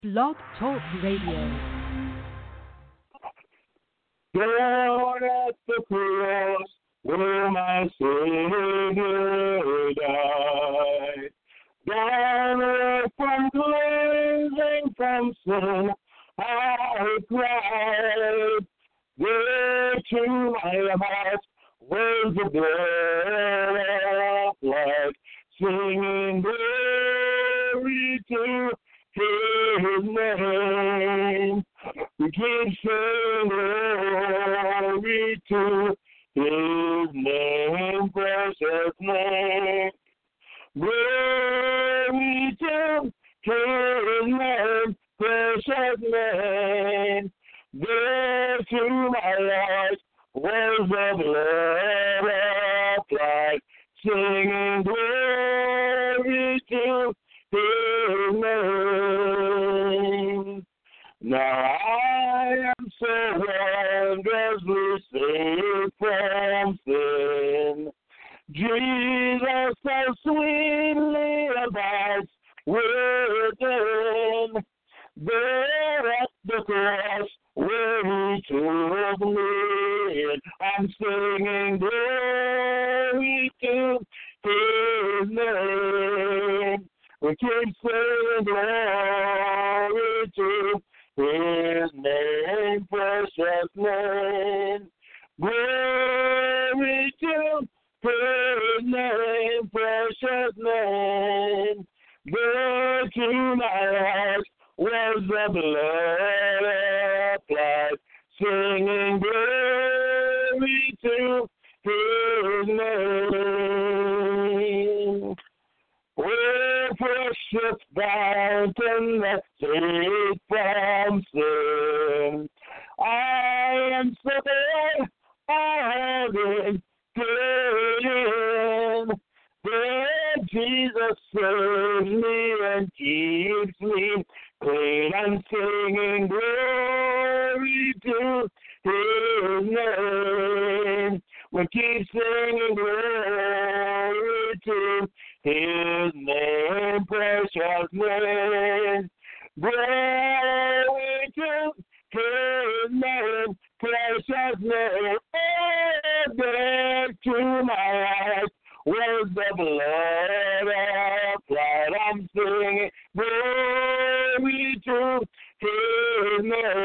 Blog Talk Radio. Down at the cross where my Savior died. Down where from cleansing from sin I cried. There to my heart was the blood of life, singing glory to His name. We keep saying glory to His name, precious name. Glory to His name, precious name. There to my heart was the blood of life, singing glory to His name. Now I am so wondrously saved from sin. Jesus so sweetly abides within. There at the cross where He took me in, I'm singing glory to His name. We keep saying glory to His name, precious name. Glory to His name, precious name. There to my heart was the blood of life, singing glory to His name. Oh, precious fountain that saves from sin, I am so glad I have been good. There Jesus saves me and keeps me clean. I'm singing glory to His name. We keep singing glory to His name, precious name. Glory to His name, precious name. Oh, there to my heart was the blood of life. I'm singing glory to His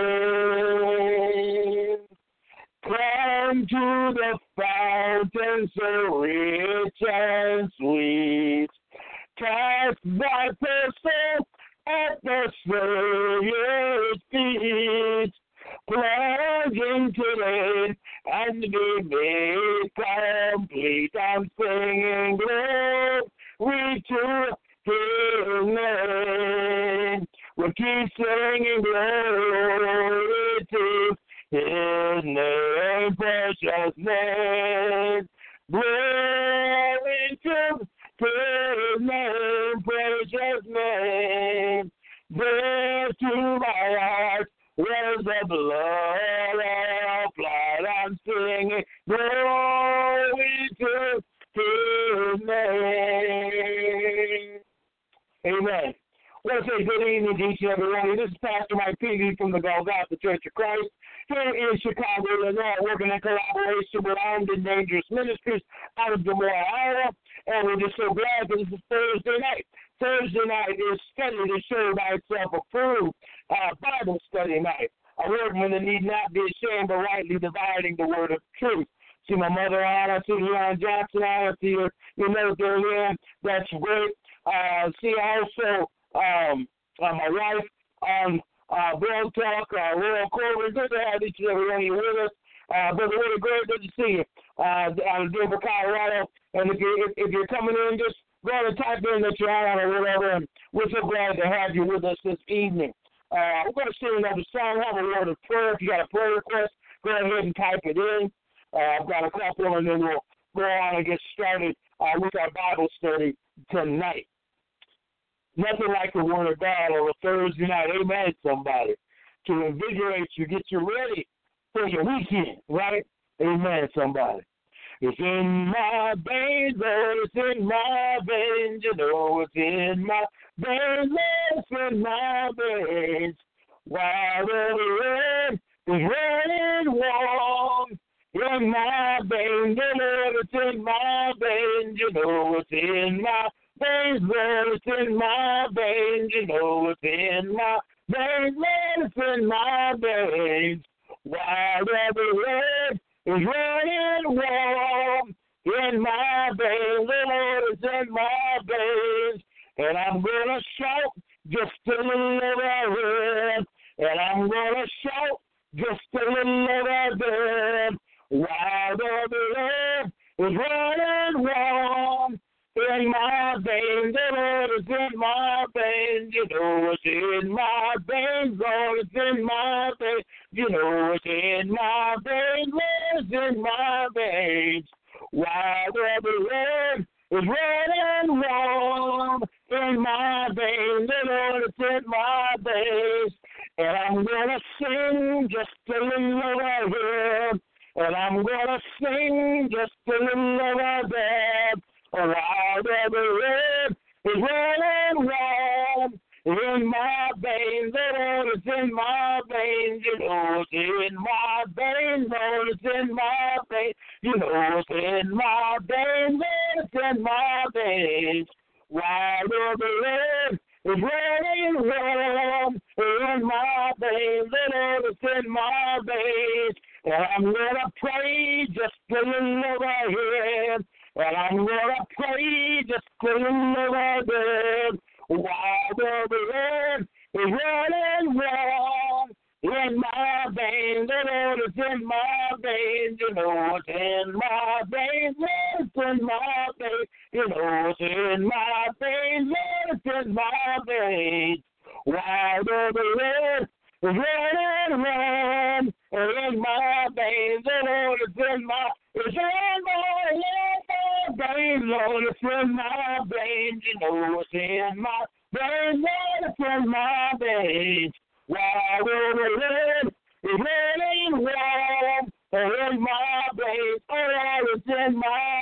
name. Come to the fountain so rich and sweet. Cast thy soul at the Savior's feet. Plunge into it and be made complete. I'm singing glory to His name. We keep singing glory to His name, precious name. Glory to His name, precious name. There to my heart was the blood of life. I'm singing glory to His name. Amen. I want to say good evening to each and every one. This is Pastor Mike Peavy from the Golgotha Church of Christ here in Chicago, Illinois, working in collaboration with Armed and Dangerous Ministries out of Des Moines, Iowa. And we're just so glad that this is Thursday night. Thursday night is Study to Show Thyself Approved, Bible study night. A workman that need not be ashamed, but rightly dividing the word of truth. See my mother on, I see Leon Johnson on, I see your military man. That's great. See also my wife on Blog Talk, Royal Corbin. Good to have each and every one of you with us. Brother Willie, great, good to see you out of Denver, Colorado. And if you're coming in, just go ahead and type in that you're on or whatever. And we're so glad to have you with us this evening. We're going to sing another song, have a word of prayer. If you got a prayer request, go ahead and type it in. I've got a couple, and then we'll go on and get started with our Bible study tonight. Nothing like the Word of God on a Thursday night. Amen, somebody. To invigorate you, get you ready for your weekend, right? Amen, somebody. It's in my veins, oh, it's in my veins, you know, it's in my There's life in my veins, while the red is running warm. In my veins, you know it's in my veins, you know it's in my veins, Lord, it's in my veins, you know it's in my veins, Lord, it's in my veins. While the red is running warm, in my veins, Lord, it's in my veins. And I'm gonna shout just a little bit, and I'm gonna shout just a little bit. While the blood is running warm in my veins, the Lord is in my veins, you know it's in my veins, Lord, it's in my veins, you know it's in my veins, Lord, it's in my veins. While the blood is running warm in my veins, the Lord, it's in my veins, and I'm gonna sing just a little bit. And I'm gonna sing just a little bit while the red is running warm in my veins. The Lord is in my veins, you know it's in my veins. Lord, it's in my veins, you know it's in my veins. Lord, it's in my veins. While the red is running warm in my veins. The Lord, it's in my veins. And I'm gonna pray just a little bit. And I'm gonna pray just a little bit. While the blood is running warm in my veins, the Lord is in my veins. You know it's in my veins, Lord, it's in my veins. You know it's in my veins, Lord, it's in my veins. While the blood is running warm in my veins, the Lord is in my veins, Lord, it's in my veins, you know it's in my veins, Lord, it's in my veins. While the blood is running warm in my veins, oh Lord, it's in my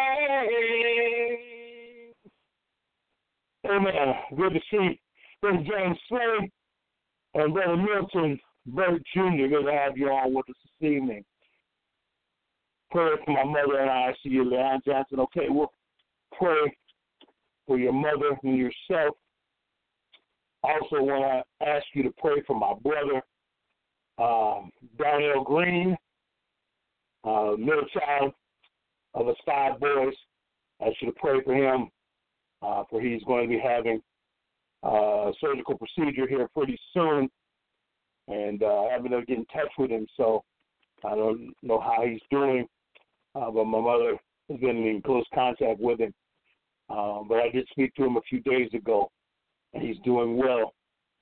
veins. Amen. Good to see Brother James Slade and Brother Milton Burt Jr. Good to have you on with us this evening. Pray for my mother and I see you, Leon Johnson. Okay, we'll pray for your mother and yourself. Also want to ask you to pray for my brother, Darnell Green, middle child of us 5 boys. I ask you to pray for him, for he's going to be having a surgical procedure here pretty soon, and I haven't been able to get in touch with him, so I don't know how he's doing, but my mother has been in close contact with him. But I did speak to him a few days ago, and he's doing well.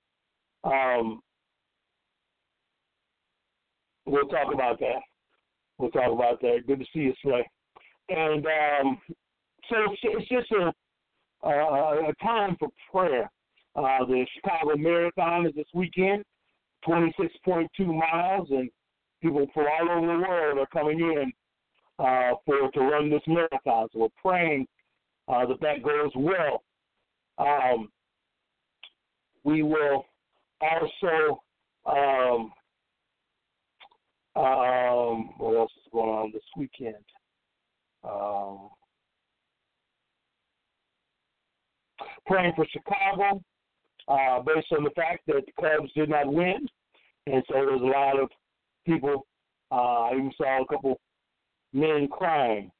We'll talk about that. Good to see you, Slay. And so it's just a time for prayer. The Chicago Marathon is this weekend, 26.2 miles, and people from all over the world are coming in to run this marathon. So we're praying that goes well. We will also, what else is going on this weekend? Praying for Chicago, based on the fact that the Cubs did not win. And so there's a lot of people, I even saw a couple men crying.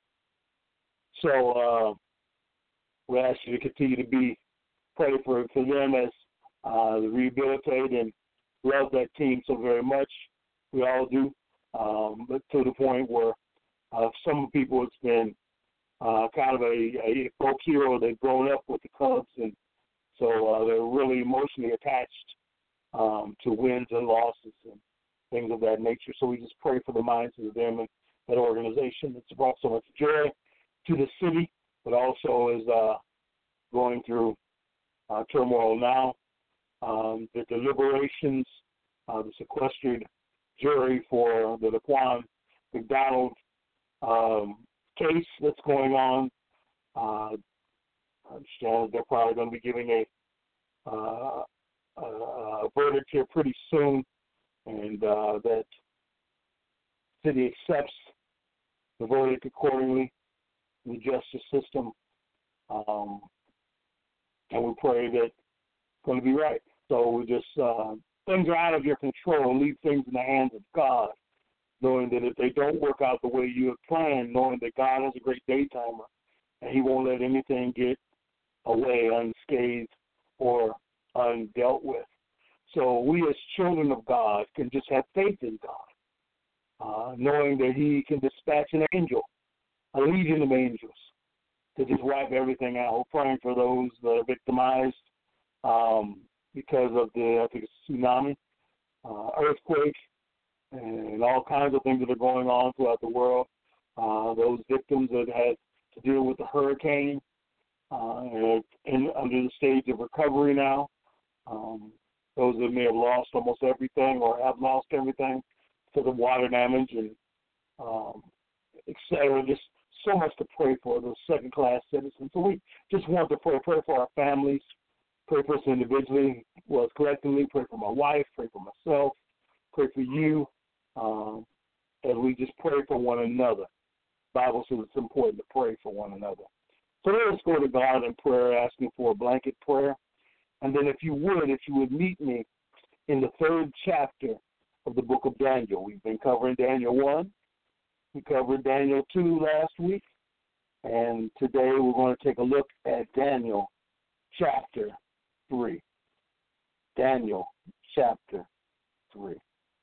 So we ask you to continue to pray for them as they rehabilitate and love that team so very much. We all do, but to the point where some people, it's been kind of a folk hero. They've grown up with the Cubs, and so they're really emotionally attached to wins and losses and things of that nature. So we just pray for the minds of them and that organization that's brought so much joy to the city, but also is going through turmoil now. The deliberations, the sequestered jury for the Laquan McDonald case that's going on. I understand they're probably going to be giving a verdict here pretty soon, and that city accepts the verdict accordingly in the justice system. And we pray that it's going to be right. So we just, things are out of your control. Leave things in the hands of God, knowing that if they don't work out the way you have planned, knowing that God has a great daytimer, and He won't let anything get away unscathed or undealt with. So we as children of God can just have faith in God, knowing that He can dispatch an angel, a legion of angels, to just wipe everything out. We're praying for those that are victimized because of the, I think it's tsunami, earthquake, and all kinds of things that are going on throughout the world. Those victims that had to deal with the hurricane and under the stage of recovery now. Those that may have lost almost everything or have lost everything because of water damage and et cetera. Just so much to pray for, those second-class citizens. So we just want to pray for our families, pray for us individually, well, collectively, pray for my wife, pray for myself, pray for you, as we just pray for one another. The Bible says it's important to pray for one another. So let's go to God in prayer, asking for a blanket prayer. And then if you would meet me in the 3rd chapter of the book of Daniel. We've been covering Daniel 1. We covered Daniel 2 last week. And today we're going to take a look at Daniel chapter 3. Daniel chapter 3.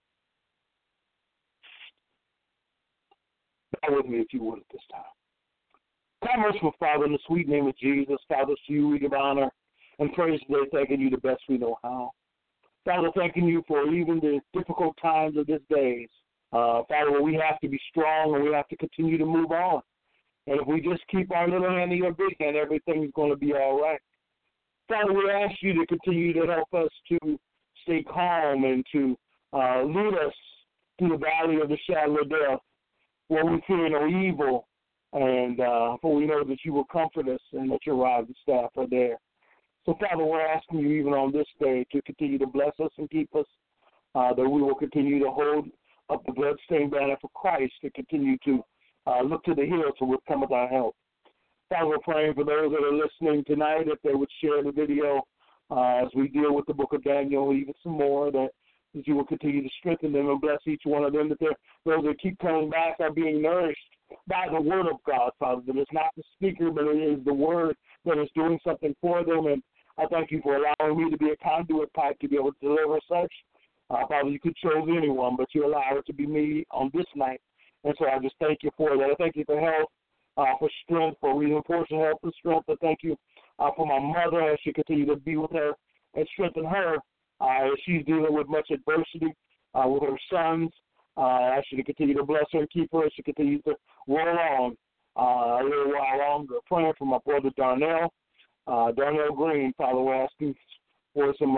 Bear with me if you would at this time. Kind merciful Father, in the sweet name of Jesus, Father, to you we give honor and praise today, thanking you the best we know how. Father, thanking you for even the difficult times of these days. Father, we have to be strong and we have to continue to move on. And if we just keep our little hand in your big hand, everything's going to be all right. Father, we ask you to continue to help us to stay calm and to lead us through the valley of the shadow of death, where we fear no evil, and for we know that you will comfort us and that your rod and staff are there. So, Father, we're asking you even on this day to continue to bless us and keep us, that we will continue to hold up the bloodstained banner for Christ, to continue to look to the hills for which cometh our help. Father, we're praying for those that are listening tonight, if they would share the video as we deal with the book of Daniel, even some more, that you will continue to strengthen them and bless each one of them, that those that keep coming back are being nourished by the word of God, Father, that it's not the speaker, but it is the word that is doing something for them. And I thank you for allowing me to be a conduit pipe to be able to deliver such. Father, you could choose anyone, but you allow it to be me on this night. And so I just thank you for that. I thank you for health, for strength, for reinforcing health and strength. I thank you for my mother as she continue to be with her and strengthen her as she's dealing with much adversity with her sons. I ask you to continue to bless her and keep her as she continues to roll on a little while longer. Praying for my brother Darnell Green, Father. We're asking for some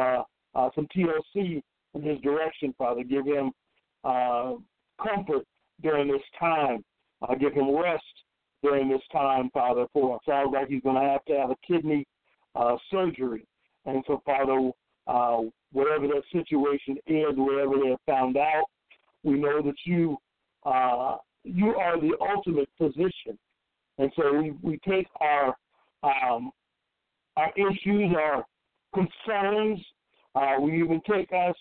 TLC in his direction, Father. Give him comfort during this time. Give him rest during this time, Father. For it sounds like he's going to have a kidney surgery. And so, Father, whatever that situation is, whatever they have found out, we know that you are the ultimate physician. And so we take our issues, our concerns, we even take our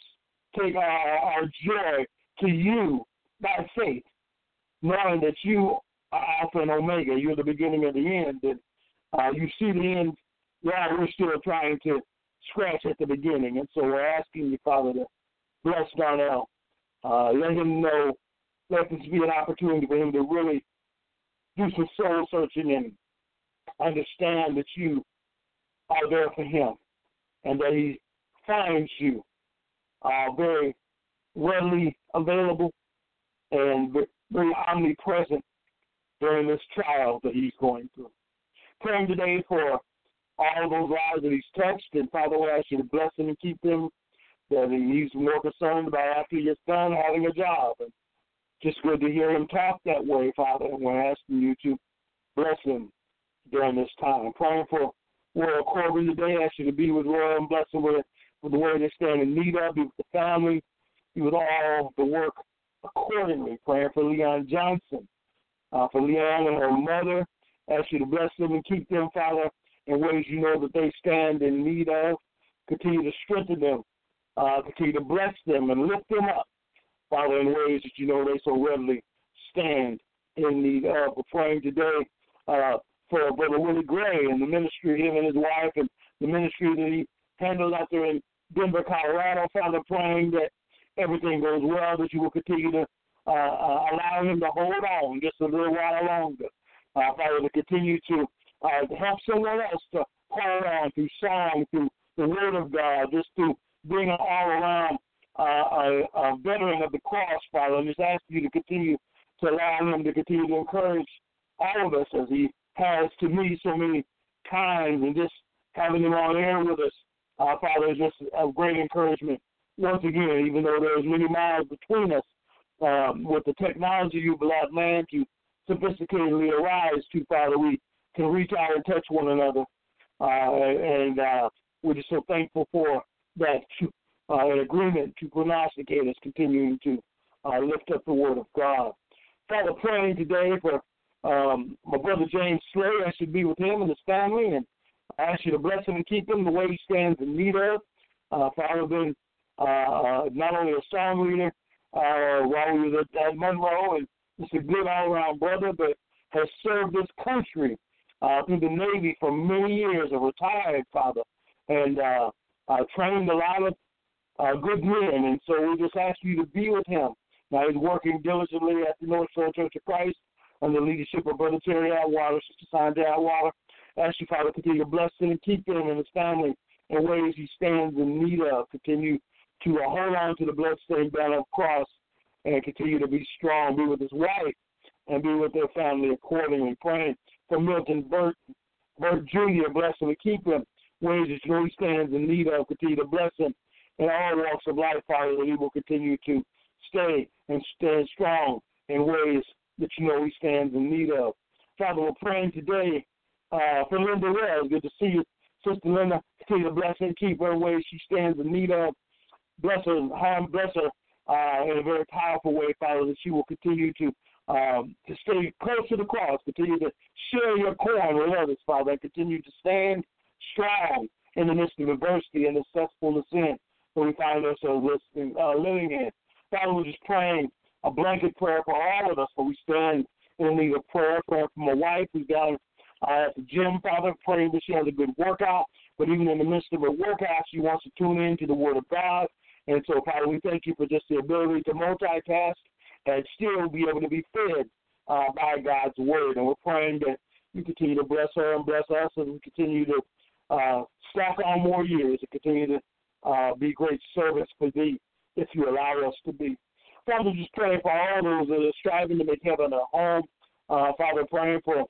joy to you by faith, knowing that you are Alpha and Omega. You're the beginning and the end. And you see the end. Yeah, we're still trying to scratch at the beginning. And so we're asking you, Father, to bless Darnell. Let him know, let this be an opportunity for him to really do some soul searching and understand that you are there for him and that he finds you very readily available and very omnipresent during this trial that he's going through. Praying today for all those lives that he's touched, and Father, we ask you to bless him and keep him, that he's more concerned about after he gets done having a job. And just good to hear him talk that way, Father, and we're asking you to bless him during this time. Praying for Royal Corbin today. I ask you to be with Royal and bless them with the word they stand in need of. Be with the family. Be with all the work accordingly. Praying for Leon Johnson, for Leon and her mother. Ask you to bless them and keep them, Father, in ways you know that they stand in need of. Continue to strengthen them. Continue to bless them and lift them up, Father, in ways that you know they so readily stand in need of. We're praying today for Brother Willie Gray and the ministry, him and his wife, and the ministry that he handles out there in Denver, Colorado. Father, praying that everything goes well, that you will continue to allow him to hold on just a little while longer. Father, to continue to help someone else to hold on through song, through the word of God, just through being an all-around a veteran of the cross, Father, and just ask you to continue to allow him to continue to encourage all of us as he has to me so many times, and just having him on air with us, Father, is just a great encouragement. Once again, even though there's many miles between us, with the technology you've allowed man to sophisticatedly arise to, Father, we can reach out and touch one another, and we're just so thankful for that in agreement to prognosticate us continuing to lift up the word of God. Father, praying today for my brother James Slay. I should be with him and his family, and I ask you to bless him and keep him the way he stands in need of. Father, been not only a song leader while we were at Monroe, and just a good all-around brother, but has served this country through the Navy for many years, a retired Father, and trained a lot of good men. And so we just ask you to be with him. Now he's working diligently at the North Shore Church of Christ under the leadership of Brother Terry Atwater, Sister Sandra Atwater. Ask you, Father, continue to bless him and keep him and his family in ways he stands in need of. Continue to hold on to the bloodstained banner of the cross and continue to be strong. Be with his wife and be with their family accordingly. Praying for Milton Burt Jr., bless him and keep him. Ways that you know he stands in need of, continue to bless him in all walks of life, Father, that he will continue to stay and stand strong in ways that you know he stands in need of. Father, we're praying today for Linda Wells. Good to see you, Sister Linda. Continue to bless her and keep her in ways she stands in need of. Bless her in a very powerful way, Father, that she will continue to stay close to the cross, continue to share your corn with others, Father, and continue to stand strong in the midst of adversity and the cesspool of sin that we find ourselves living in. Father, we're just praying a blanket prayer for all of us, for we stand in need of prayer for my wife who's down at the gym, Father, praying that she has a good workout, but even in the midst of her workout, she wants to tune in to the Word of God. And so, Father, we thank you for just the ability to multitask and still be able to be fed by God's Word. And we're praying that you continue to bless her and bless us, and we continue to stack on more years and continue to be great servants for thee if you allow us to be. Father, just praying for all those that are striving to make heaven a home. Father, praying for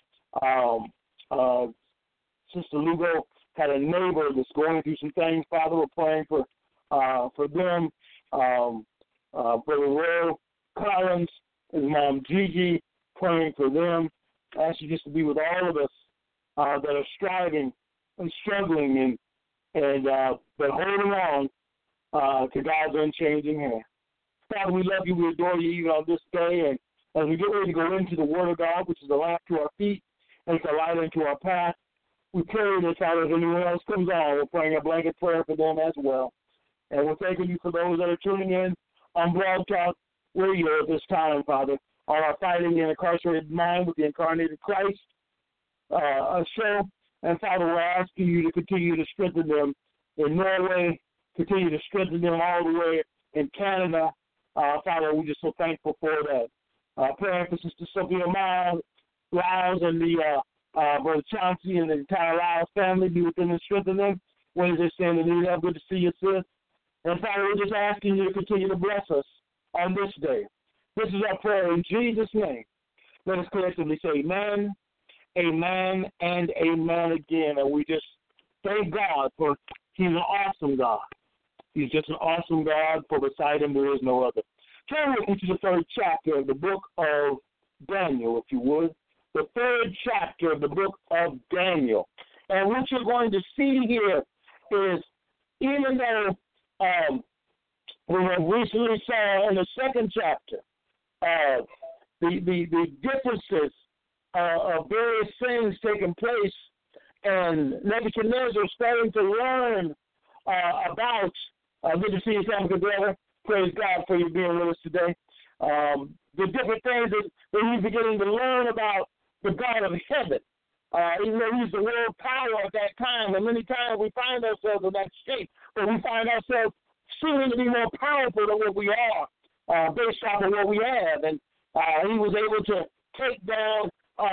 Sister Lugo had a neighbor that's going through some things. Father, we're praying for them. Brother Will Collins, his mom Gigi, praying for them. I ask you just to be with all of us that are striving and struggling and but holding on to God's unchanging hand. Father, we love you, we adore you even on this day, and as we get ready to go into the Word of God, which is a lamp to our feet and it's a light into our path, we pray that, Father, if anyone else comes on, we're praying a blanket prayer for them as well. And we're thanking you for those that are tuning in on Blog Talk Radio at this time, Father, on our Fighting the Incarcerated Mind with the Incarnated Christ show. And, Father, we're asking you to continue to strengthen them in Norway, continue to strengthen them all the way in Canada. Father, we're just so thankful for that. Praying for Sister Sophia Miles, and the Brother Chauncey and the entire Lyles family, be with them and strengthen them. When they stand in need of, good to see you, sis. And Father, we're just asking you to continue to bless us on this day. This is our prayer in Jesus' name. Let us collectively say amen, amen, and amen again. And we just thank God for he's an awesome God. He's just an awesome God, for beside him there is no other. Turn with me to the third chapter of the book of Daniel, if you would. The third chapter of the book of Daniel. And what you're going to see here is, even though we have recently saw in the second chapter the differences of various things taking place, and Nebuchadnezzar starting to learn about, good to see you, Tamika Brother. Praise God for you being with us today. The different things that he's beginning to learn about the God of heaven. Even though he's the world power at that time, and many times we find ourselves in that state, but we find ourselves seeming to be more powerful than what we are, based off of what we have. And he was able to take down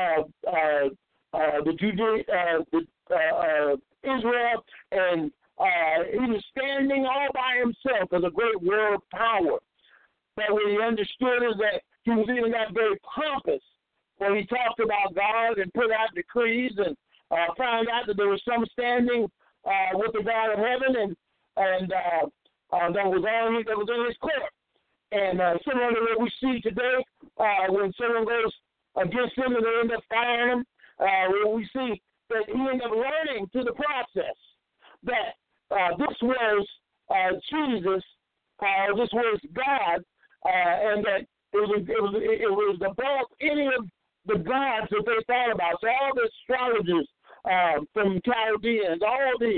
Israel, and he was standing all by himself as a great world power. But what he understood is that he was even that very pompous when he talked about God and put out decrees, and found out that there was some standing with the God of heaven, and that was in his court. And similar to what we see today, when someone goes against him and they end up firing him, we see that he ended up learning through the process that this was Jesus, this was God, and that it was above any of the gods that they thought about. So all the astrologers from Chaldeans, all the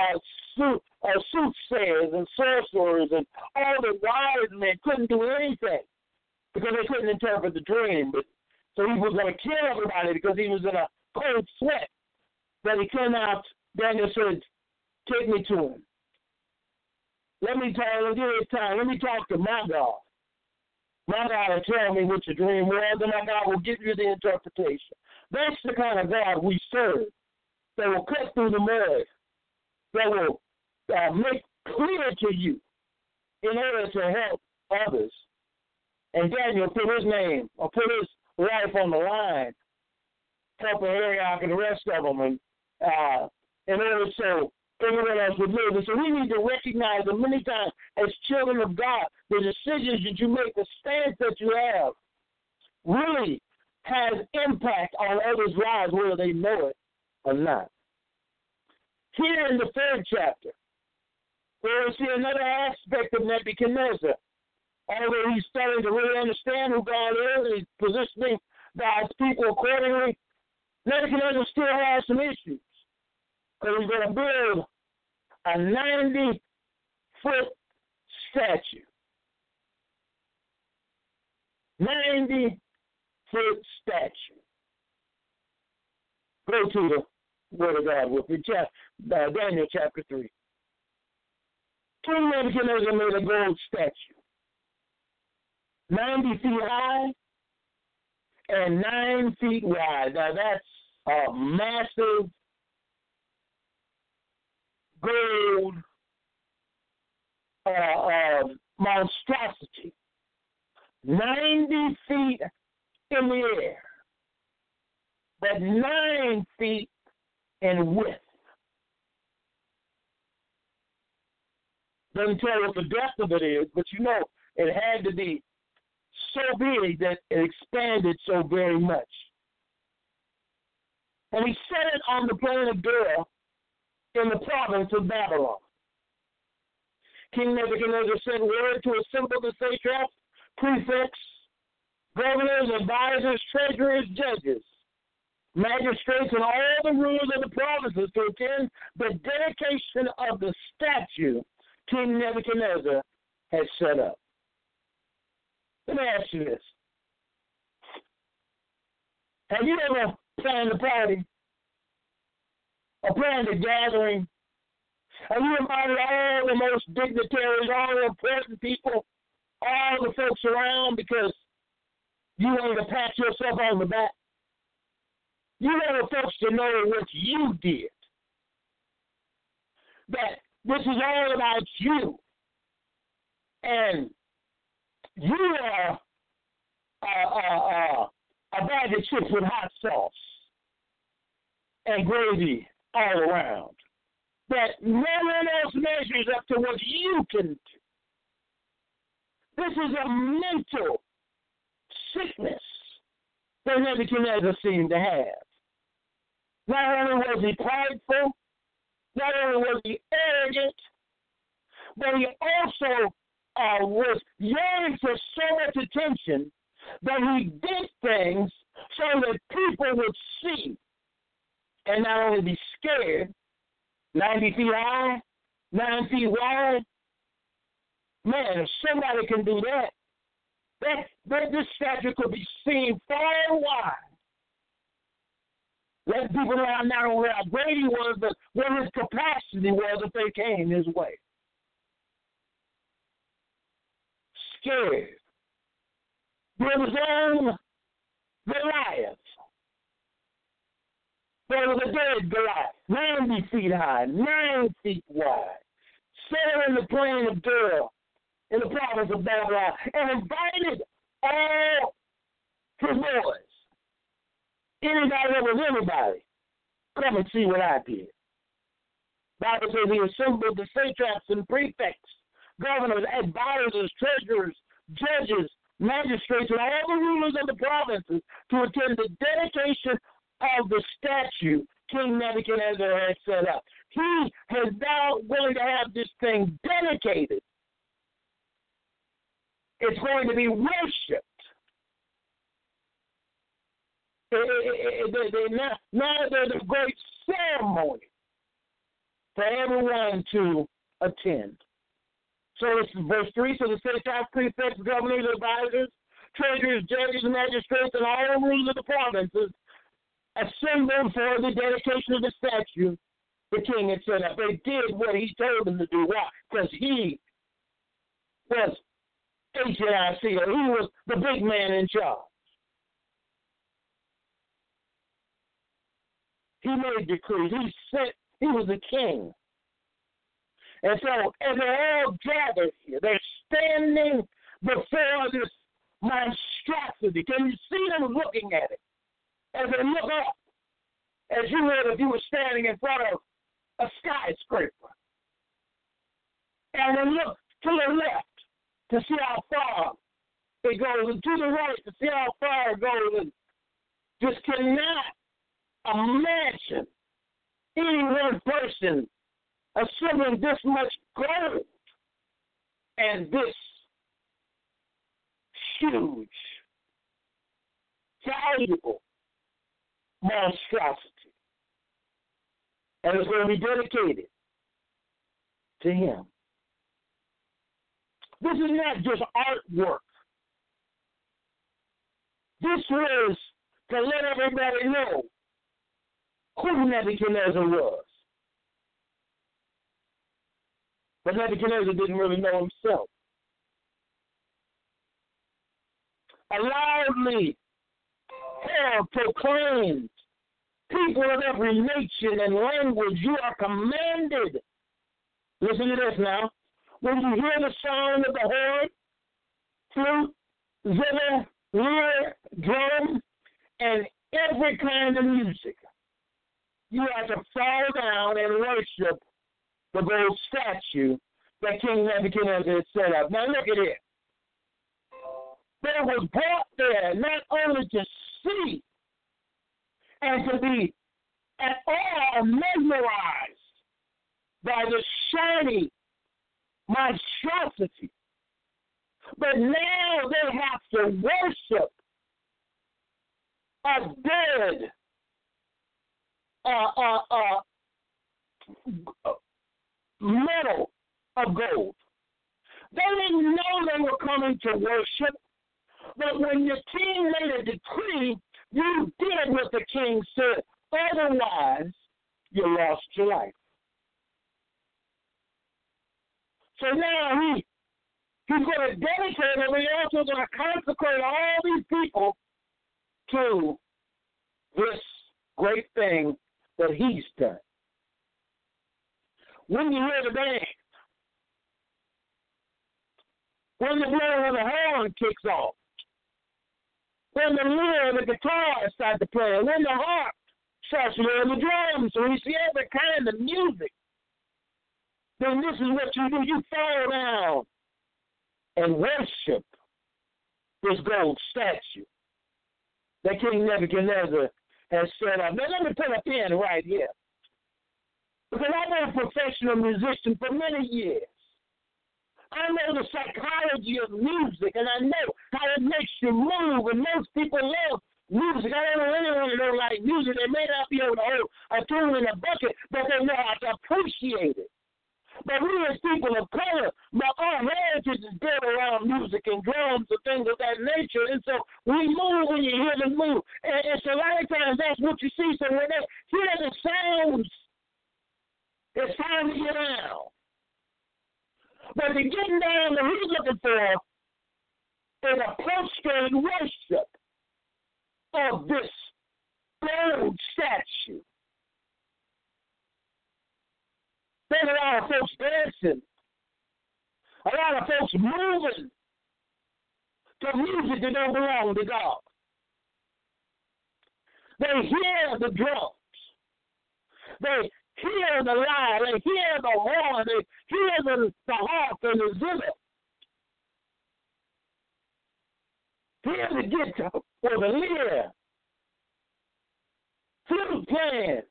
soothsayers and sorcerers, and all the wise men couldn't do anything because they couldn't interpret the dream. But so he was going to kill everybody because he was in a cold sweat. But he came out, Daniel said, take me to him. Let me talk to my God. My God will tell me what your dream was, and my God will give you the interpretation. That's the kind of God we serve, that will cut through the mud, that will make clear to you in order to help others. And Daniel put his name, or put his life on the line, helping Arioch and the rest of them, and in order so everyone else would live. And so we need to recognize that many times as children of God, the decisions that you make, the stance that you have, really has impact on others' lives, whether they know it or not. Here in the third chapter, we see another aspect of Nebuchadnezzar. Although he's starting to really understand who God is, he's positioning God's people accordingly, Nebuchadnezzar still has some issues. Because he's going to build a 90-foot statue. 90-foot statue. Go to the Word of God with me, Daniel chapter 3. King Nebuchadnezzar made a gold statue, 90 feet high and 9 feet wide. Now that's a massive gold monstrosity. 90 feet in the air, but 9 feet in width. Doesn't tell what the depth of it is, but you know it had to be so big that it expanded so very much. And he set it on the plain of Dura in the province of Babylon. King Nebuchadnezzar sent word to assemble the satraps, prefects, governors, advisors, treasurers, judges, magistrates, and all the rulers of the provinces to attend the dedication of the statue King Nebuchadnezzar had set up. Let me ask you this. Have you ever planned a party? Or planned a gathering? Have you invited all the most dignitaries, all the important people, all the folks around because you wanted to pat yourself on the back? You wanted folks to know what you did. That this is all about you. And you are a bag of chips with hot sauce and gravy all around. That no one else measures up to what you can do. This is a mental sickness that Nebuchadnezzar seemed to have. Not only was he prideful, not only was he arrogant, but he also was yearning for so much attention that he did things so that people would see and not only be scared, 90 feet high, 9 feet wide. Man, if somebody can do that, this statue could be seen far and wide. Let people know not only how great he was, but what his capacity was if they came his way. Scared. There was own Goliath. There was a dead Goliath, 90 feet high, 9 feet wide, sailing in the plain of Dura, in the province of Babylon, and invited all his boys. Anybody that was anybody, come and see what I did. Bible says he assembled the satraps and prefects, governors, advisors, treasurers, judges, magistrates, and all the rulers of the provinces to attend the dedication of the statue King Nebuchadnezzar had set up. He is now going to have this thing dedicated. It's going to be worshipped. Now there's a great ceremony for everyone to attend. So this is verse 3. So the satraps, prefects, governors, advisors, treasurers, judges, magistrates, and all the rulers of the provinces assembled for the dedication of the statue the king had set up. They did what he told them to do. Why? Because he was HNIC. He was the big man in charge. He made decrees. He was the king. And so, as they're all gathered here, they're standing before this monstrosity. Can you see them looking at it? As they look up, as you would if you were standing in front of a skyscraper. And then look to the left to see how far it goes, and to the right to see how far it goes, and just cannot imagine any one person assembling this much gold and this huge, valuable monstrosity. And it's going to be dedicated to him. This is not just artwork. This was to let everybody know who Nebuchadnezzar was. But Nebuchadnezzar didn't really know himself. A loudly herald proclaimed, people of every nation and language, you are commanded. Listen to this now. When you hear the sound of the horn, flute, zither, lyre, drum, and every kind of music, you are to fall down and worship the gold statue that King Nebuchadnezzar had set up. Now look at it. But it was brought there not only to see and to be at all mesmerized by the shiny monstrosity, but now they have to worship a dead metal of gold. They didn't know they were coming to worship, but when the king made a decree, you did what the king said. Otherwise, you lost your life. So now he's going to dedicate it, but he's also going to consecrate all these people to this great thing that he's done. When you hear the band, when the blowing of the horn kicks off, when the lyre and the guitar start to play, when the harp starts to play, and the drums, when you see every kind of music, then this is what you do. You fall down and worship this gold statue that King Nebuchadnezzar has set up. Now, let me put a pin right here. Because I've been a professional musician for many years. I know the psychology of music, and I know how it makes you move, and most people love music. I don't know anyone who don't like music. They may not be able to hold a tune in a bucket, but they know how to appreciate it. But we as people of color, our heritage is built around music and drums and things of that nature. And so we move when you hear them move. And so a lot of times that's what you see. So when they hear the sounds, it's time to get down. But the getting down that he's looking for is a prostrate worship of this gold statue. There's a lot of folks dancing, a lot of folks moving to music that don't belong to God. They hear the drums. They hear the lyre. They hear the horn. They hear the harp and the zither. Hear the guitar or the lyre. Flute playing.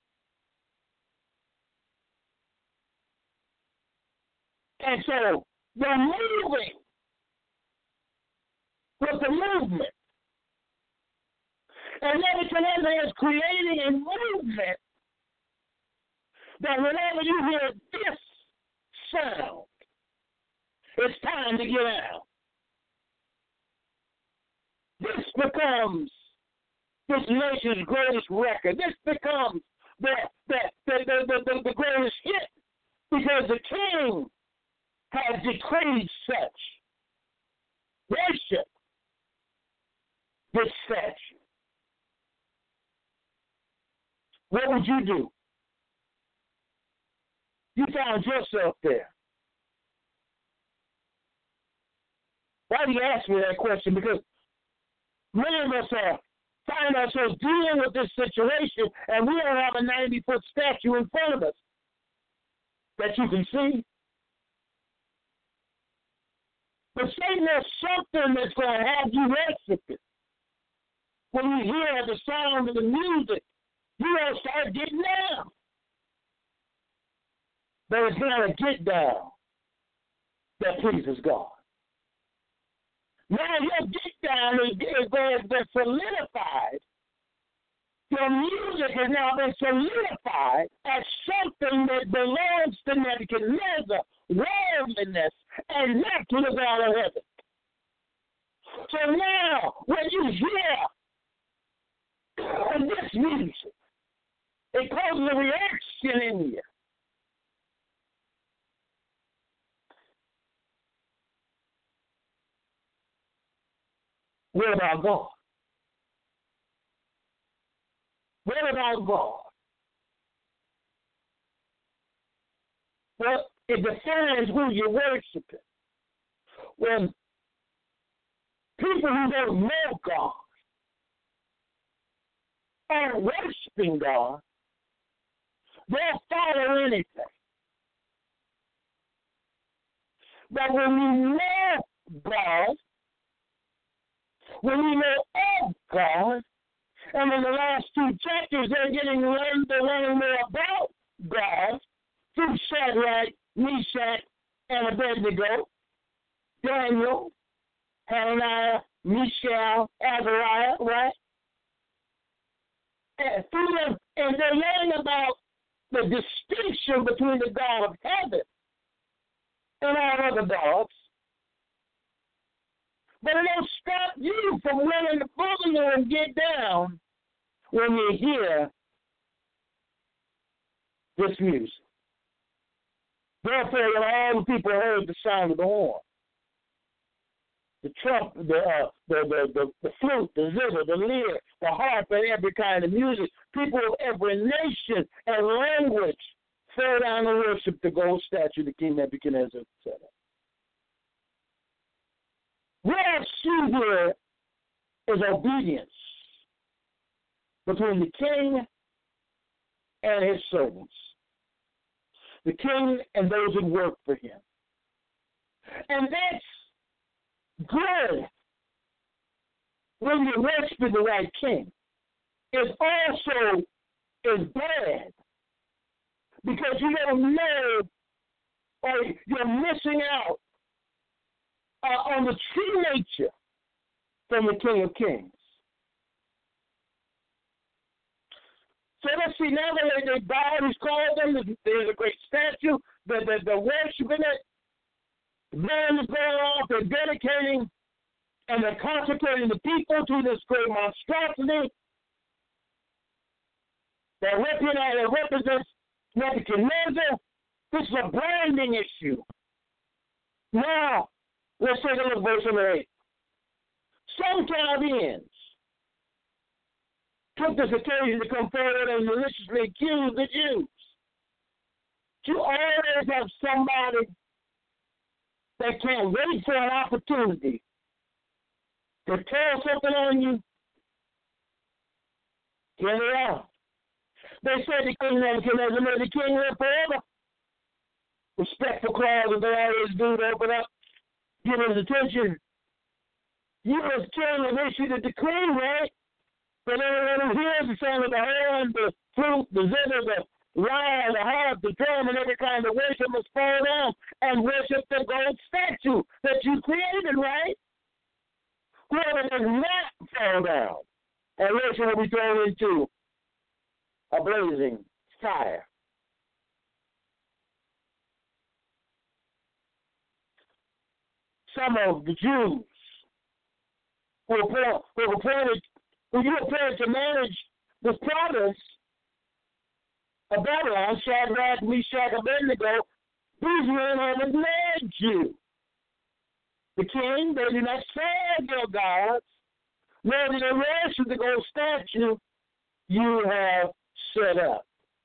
And so they're moving with the movement. And Nebuchadnezzar is creating a movement that whenever you hear this sound, it's time to get out. This becomes this nation's greatest record. This becomes the greatest hit because the king has decreed such. Worship this statue. What would you do? You found yourself there. Why do you ask me that question? Because many of us find ourselves dealing with this situation, and we don't have a 90-foot statue in front of us that you can see. But Satan, there's something that's going to have you worshiping. When you hear the sound of the music, you don't start getting down. But it's not a get down that pleases God. Now your get down is going to be solidified. Your music has now been solidified as something that belongs to Nebuchadnezzar, worldliness, and not to the God of heaven. So now, when you hear this music, it causes a reaction in you. What about God? What about God? Well, it defines who you're worshiping. When people who don't know God aren't worshiping God, they'll follow anything. But when you know God, when you know of God, and in the last two chapters, they're learning more about God through Shadrach, Meshach, and Abednego, Daniel, Hananiah, Mishael, Azariah, right? And through them, and they learn about the distinction between the God of heaven and all other gods. But it don't stop you from running the boogaloo and get down when you hear this music. Therefore, when all the people heard the sound of the horn, the trumpet, the flute, the zither, the lyre, the harp, and every kind of music, people of every nation and language fell down and worshiped the gold statue that King Nebuchadnezzar set up. What I see here is obedience between the king and his servants, the king and those who work for him. And that's good when you're worshiping the right king. is also is bad because you don't know or you're missing out on the true nature from the King of Kings. So let's see, now they bow, he's called them, there's a great statue, they're worshiping it, then is going off, they're dedicating and they're consecrating the people to this great monstrosity that represents Nebuchadnezzar. This is a branding issue. Now, let's take a look at verse number 8. Some Chaldeans took this occasion to come forward and maliciously accuse the Jews. You always have somebody that can't wait for an opportunity to tell something on you. Get it out. They said the king Nebuchadnezzar made the king live forever. Respectful crowd that they always do to open up, give his attention. You as king have issued a decree, right? But everyone who hears the sound of the horn, the flute, the zither, the lyre, the harp, the drum, and every kind of worship must fall down and worship the gold statue that you created, right? Whoever does not fall down and worship will be thrown into a blazing fire. Some of the Jews who were appointed to manage this province of Babylon, Shadrach, Meshach, and Abednego, these men haven't led you. The king, they do not serve your gods, nor do they worship the gold statue you have set up.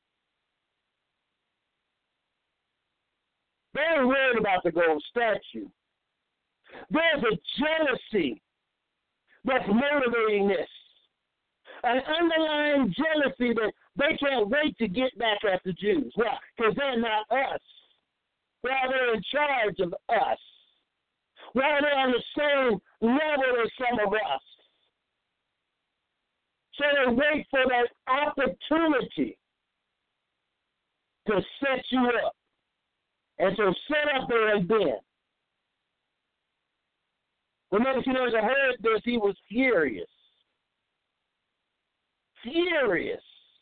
They ain't worried about the gold statue. There's a jealousy that's motivating this. An underlying jealousy that they can't wait to get back at the Jews. Why? Because they're not us. While they're in charge of us. While they're on the same level as some of us. So they wait for that opportunity to set you up. And so set up there and then. When Nebuchadnezzar heard this, he was furious. Furious.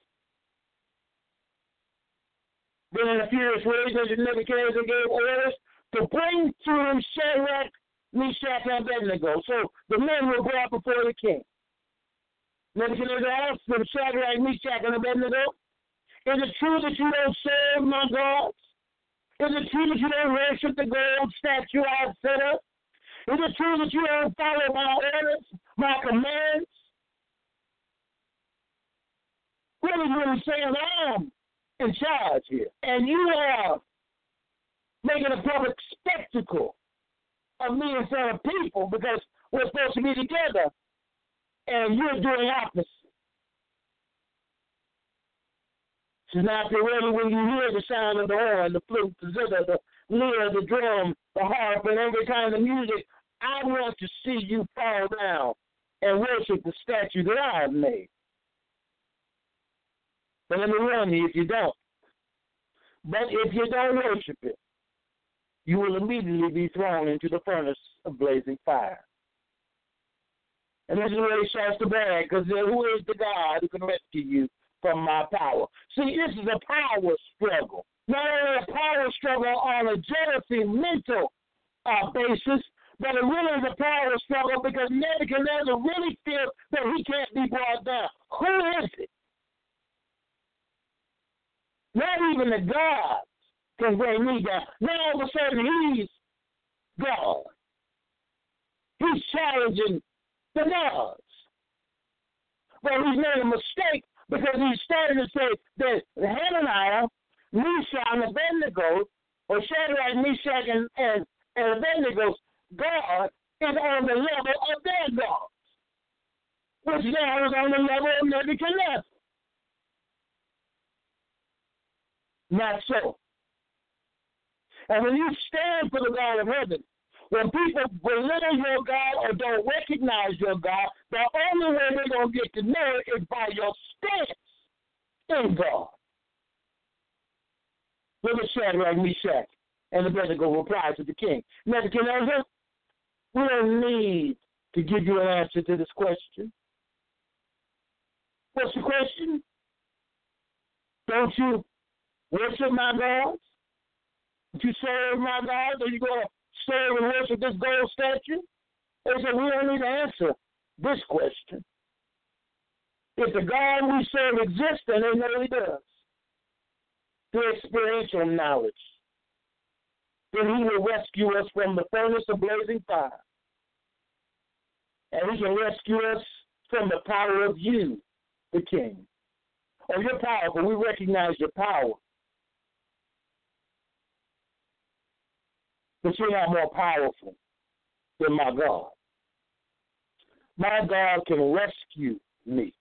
Then in a furious rage, Nebuchadnezzar gave orders to bring to him Shadrach, Meshach, and Abednego. So the men were brought before the king. Nebuchadnezzar asked them, Shadrach, Meshach, and Abednego, is it true that you don't serve my gods? Is it true that you don't worship the gold statue I have set up? Is it true that you don't follow my orders, my commands? Really saying I'm in charge here. And you are making a public spectacle of me in front of people because we're supposed to be together. And you're doing opposite. So now if you're ready, when you hear the sound of the horn, the flute, the zither, the lyre, the drum, the harp, and every kind of music, I want to see you fall down and worship the statue that I have made. But let me warn you, if you don't. But if you don't worship it, you will immediately be thrown into the furnace of blazing fire. And this is where he starts to brag, because who is the God who can rescue you from my power? See, this is a power struggle. Not only a power struggle on a jealousy mental basis, but it really is a power struggle because Nebuchadnezzar really feels that he can't be brought down. Who is it? Not even the gods can bring me down. Now all of a sudden he's God. He's challenging the gods. But he's made a mistake because he's starting to say that Hananiah, Meshach, and Abednego, or Shadrach, Meshach, and Abednego's God is on the level of their gods, which now is on the level of Nebuchadnezzar. Not so. And when you stand for the God of heaven, When people belittle your God or don't recognize your God, the only way they're going to get to know it is by your stance in God. Look at Shadrach, Meshach, and Abednego replied to the king. Nebuchadnezzar, we don't need to give you an answer to this question. What's the question? Don't you worship my gods? Don't you serve my gods? Are you going to serve and worship this gold statue? They said, we don't need to answer this question. If the God we serve exists, then they know he does, through experiential knowledge, then he will rescue us from the furnace of blazing fire. And he can rescue us from the power of you, the king. Oh, you're powerful. We recognize your power. But you're not more powerful than my God. My God can rescue me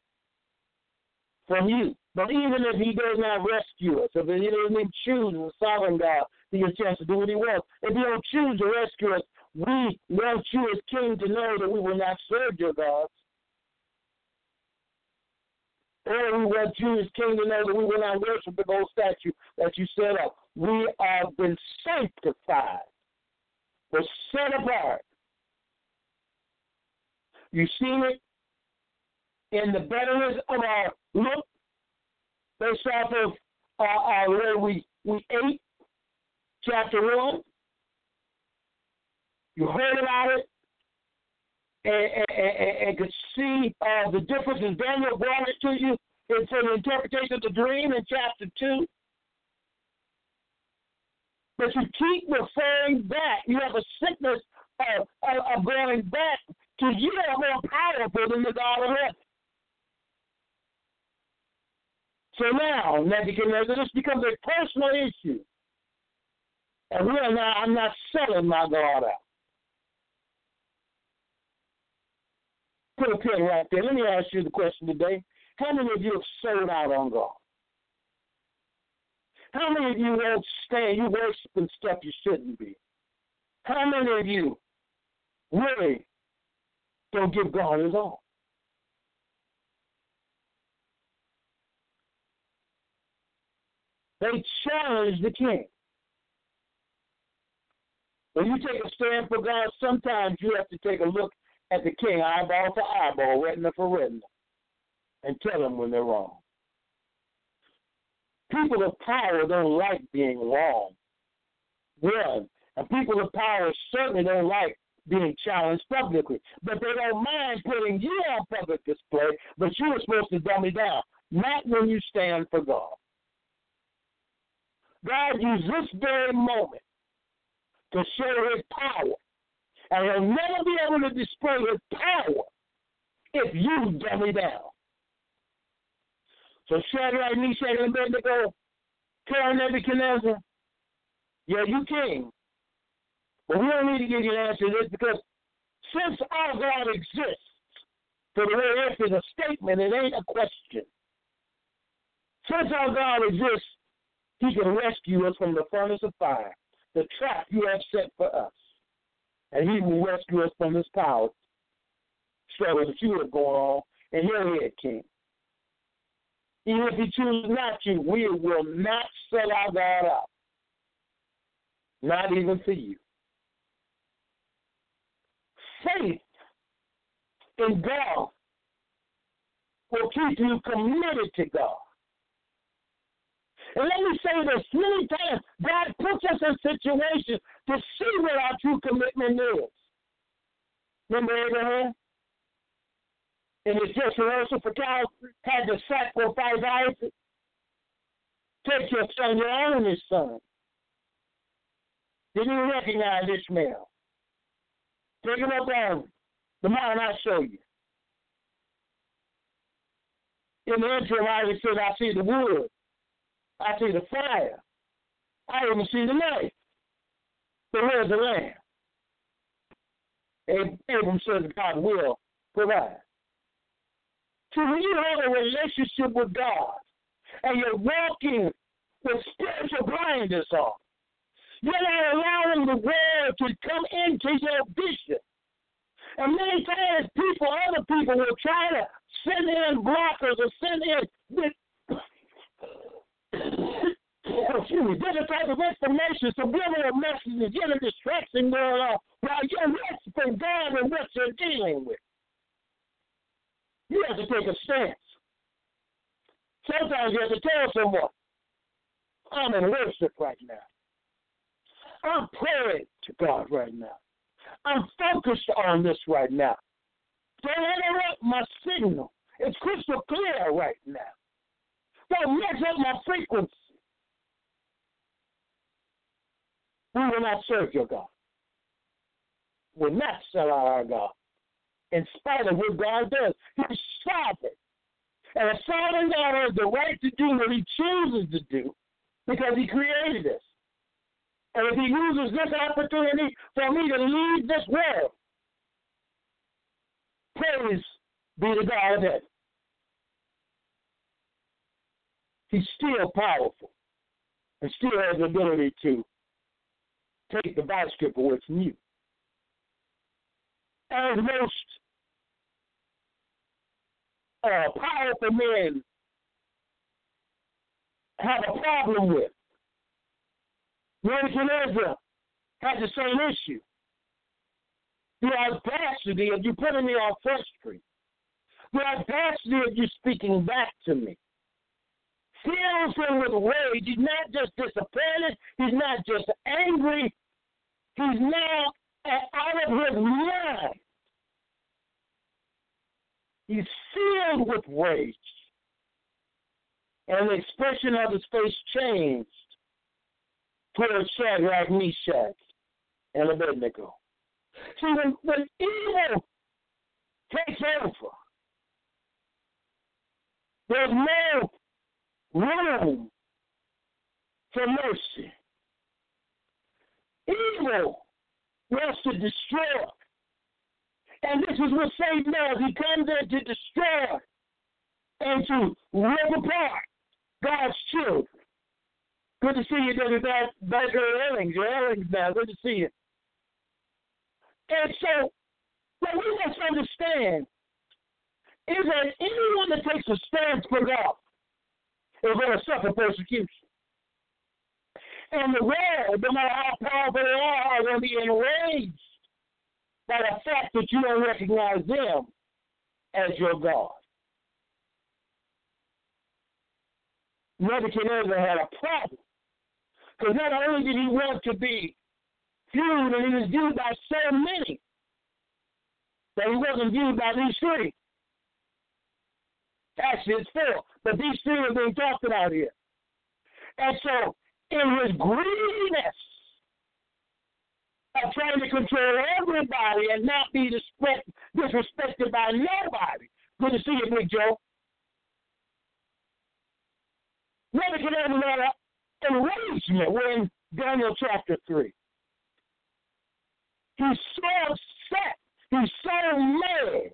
from you. But even if he does not rescue us, if he doesn't even choose the sovereign God to get a chance to do what he wants, if he don't choose to rescue us, we want you as king to know that we will not serve your gods. Or we want you as king to know that we will not worship the gold statue that you set up. We have been sanctified. We're set apart. You've seen it in the betterness of our look, based off of where we ate, chapter 1. You heard about it and could see the difference as Daniel brought it to you in the interpretation of the dream in chapter 2. But you keep referring back. You have a sickness of going back to you are more powerful than the God of heaven. So now, Nebuchadnezzar, this becomes a personal issue. And I'm not selling my God out. Put a pin right there. Let me ask you the question today. How many of you have sold out on God? How many of you won't stand? You worshiping stuff you shouldn't be. How many of you really don't give God his all? They challenge the king. When you take a stand for God, sometimes you have to take a look at the king, eyeball for eyeball, retina for retina, and tell them when they're wrong. People of power don't like being wrong. One. And people of power certainly don't like being challenged publicly. But they don't mind putting you on public display, but you are supposed to dumb it down. Not when you stand for God. God used this very moment to show his power. And he'll never be able to display his power if you dumb it down. So Shadrach, Meshach, and Abednego tell Nebuchadnezzar, yeah, you king. But we don't need to give you an answer to this because since our God exists, for the way it is a statement, it ain't a question. Since our God exists, he can rescue us from the furnace of fire, the trap you have set for us. And he will rescue us from this power struggle that you have going on in your head, king. Even if he chooses not to, we will not sell our God out. Not even for you. Faith in God will keep you committed to God. And let me say this, many times God puts us in situations to see what our true commitment is. Remember Abraham? In his just rehearsal for Calvary, had to sacrifice Isaac. Take your son, your only son. Didn't even recognize Ishmael. Take him up on the mountain I show you. In the interim, Isaac said, I see the wood. I see the fire. I even see the knife. But where's the lamb? Abram says God will provide. So when you have a relationship with God and you're walking with spiritual blindness on, You're not allowing the world to come into your vision. And many times other people will try to send in blockers or send in different type of information, subliminal messages, get a distraction going on while you're resting from God and what you're dealing with. You have to take a stance. Sometimes you have to tell someone, I'm in worship right now. I'm praying to God right now. I'm focused on this right now. Don't interrupt my signal. It's crystal clear right now. Don't mess up my frequency. We will not serve your God. We'll not sell out our God. In spite of what God does, He's sovereign. And a sovereign God has the right to do what He chooses to do because He created us. And if He uses this opportunity for me to lead this world, praise be to God of heaven. He's still powerful and still has the ability to take the vice grip of what's new. As most powerful men have a problem with, Nebuchadnezzar had the same issue. The audacity of you putting me on Front Street. The audacity of you speaking back to me. Fills him with rage. He's not just disappointed. He's not just angry. He's now out of his mind. He's filled with rage. And the expression of his face changed towards Shadrach, Meshach, and Abednego. See, when evil takes over, there's no room for mercy. Evil wants to destroy. And this is what Satan does. He comes in to destroy and to rip apart God's children. Good to see you, Dr. Baker Ellings. You're Ellings now. Good to see you. And so, what we must understand is that anyone that takes a stance for God is going to suffer persecution. And the world, no matter how powerful they are going to be enraged by the fact that you don't recognize them as your God. Nebuchadnezzar had a problem. Because not only did he want to be viewed, and he was viewed by so many, that he wasn't viewed by these three. Actually, it's four. But these three are being talked about here. And so, in his greediness of trying to control everybody and not be disrespected by nobody. Good to see you, Big Joe. Nebuchadnezzar had an enragement. We're in Daniel chapter 3. He's so upset. He's so mad.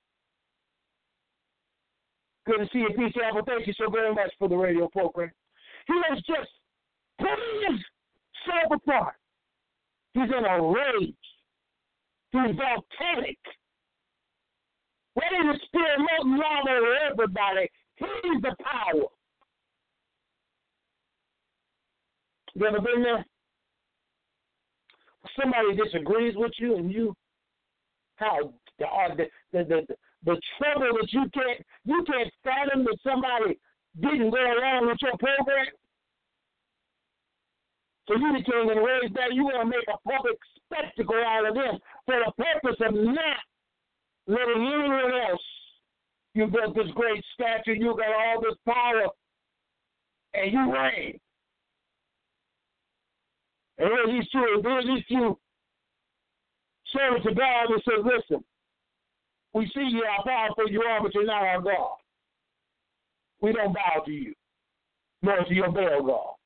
Good to see you, Peace Apple. Thank you so very much for the radio program. He was just pulling himself apart. He's in a rage. He's volcanic. Ready to spill molten lava over everybody. He's the power. You ever been there? Somebody disagrees with you, and you, how the trouble that you can't fathom that somebody didn't go along with your program. So you became enraged that you want to make a public spectacle out of them for the purpose of not letting anyone else. You built this great statue, you got all this power, and you reign. And here's these two servants of God that says, listen, we see you how powerful you are, but you're not our God. We don't bow to you, nor to your Baal God.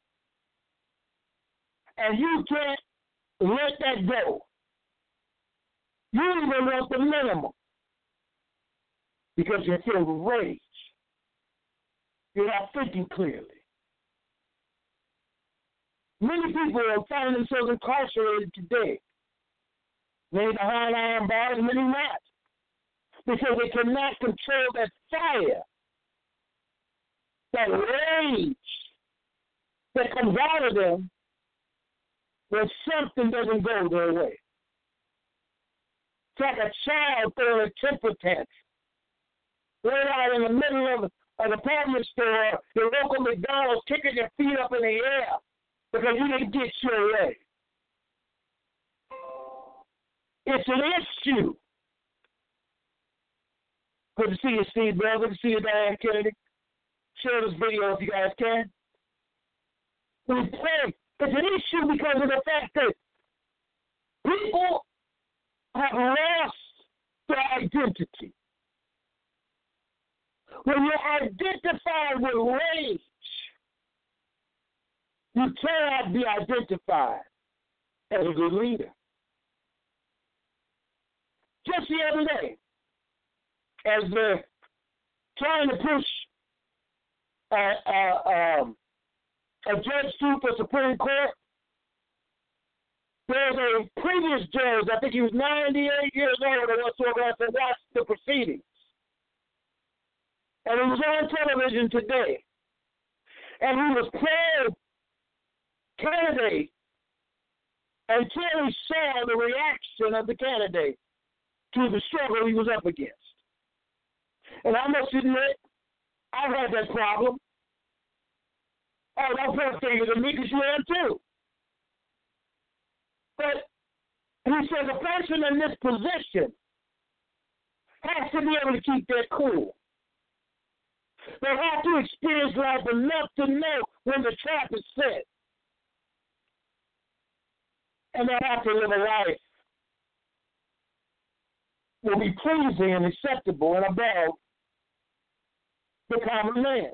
And you can't let that go. You even want the minimum because you're filled with rage. You're not thinking clearly. Many people are finding themselves incarcerated today. Many behind iron bars, many not. Because they cannot control that fire, that rage that comes out of them when something doesn't go their way. It's like a child throwing a temper tantrum. Right out in the middle of an department store, your local McDonald's kicking your feet up in the air because you didn't get your way. It's an issue. Good to see you, Steve Bell. Good to see you, Diane Kennedy. Share this video if you guys can. We pray. It's an issue because of the fact that people have lost their identity. When you're identified with rage, you cannot be identified as a good leader. Just the other day, as they're trying to push a judge through for Supreme Court, there's a previous judge, I think he was 98 years old, and whatsoever, to watch the proceedings. And he was on television today. And he was playing candidate until he saw the reaction of the candidate to the struggle he was up against. And I must admit, I've had that problem. Oh, don't point fingers at me because you am too. But he says a person in this position has to be able to keep their cool. They have to experience life enough to know when the trap is set. And they have to live a life that will be pleasing and acceptable and above the common man.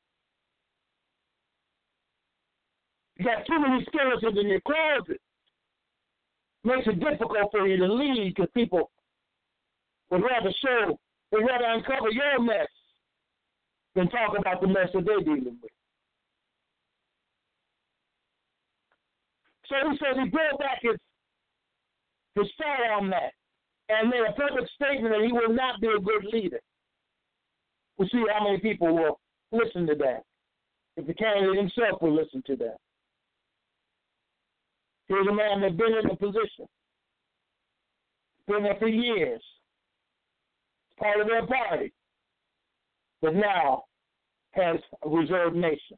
You got too many skeletons in your closet. Makes it difficult for you to lead because people would rather uncover your mess than talk about the mess that they're dealing with. So he says he pulled back his thought on that and made a public statement that he will not be a good leader. We'll see how many people will listen to that. If the candidate himself will listen to that. Here's a man that's been in a position, been there for years, part of their party, but now has a reserved nature.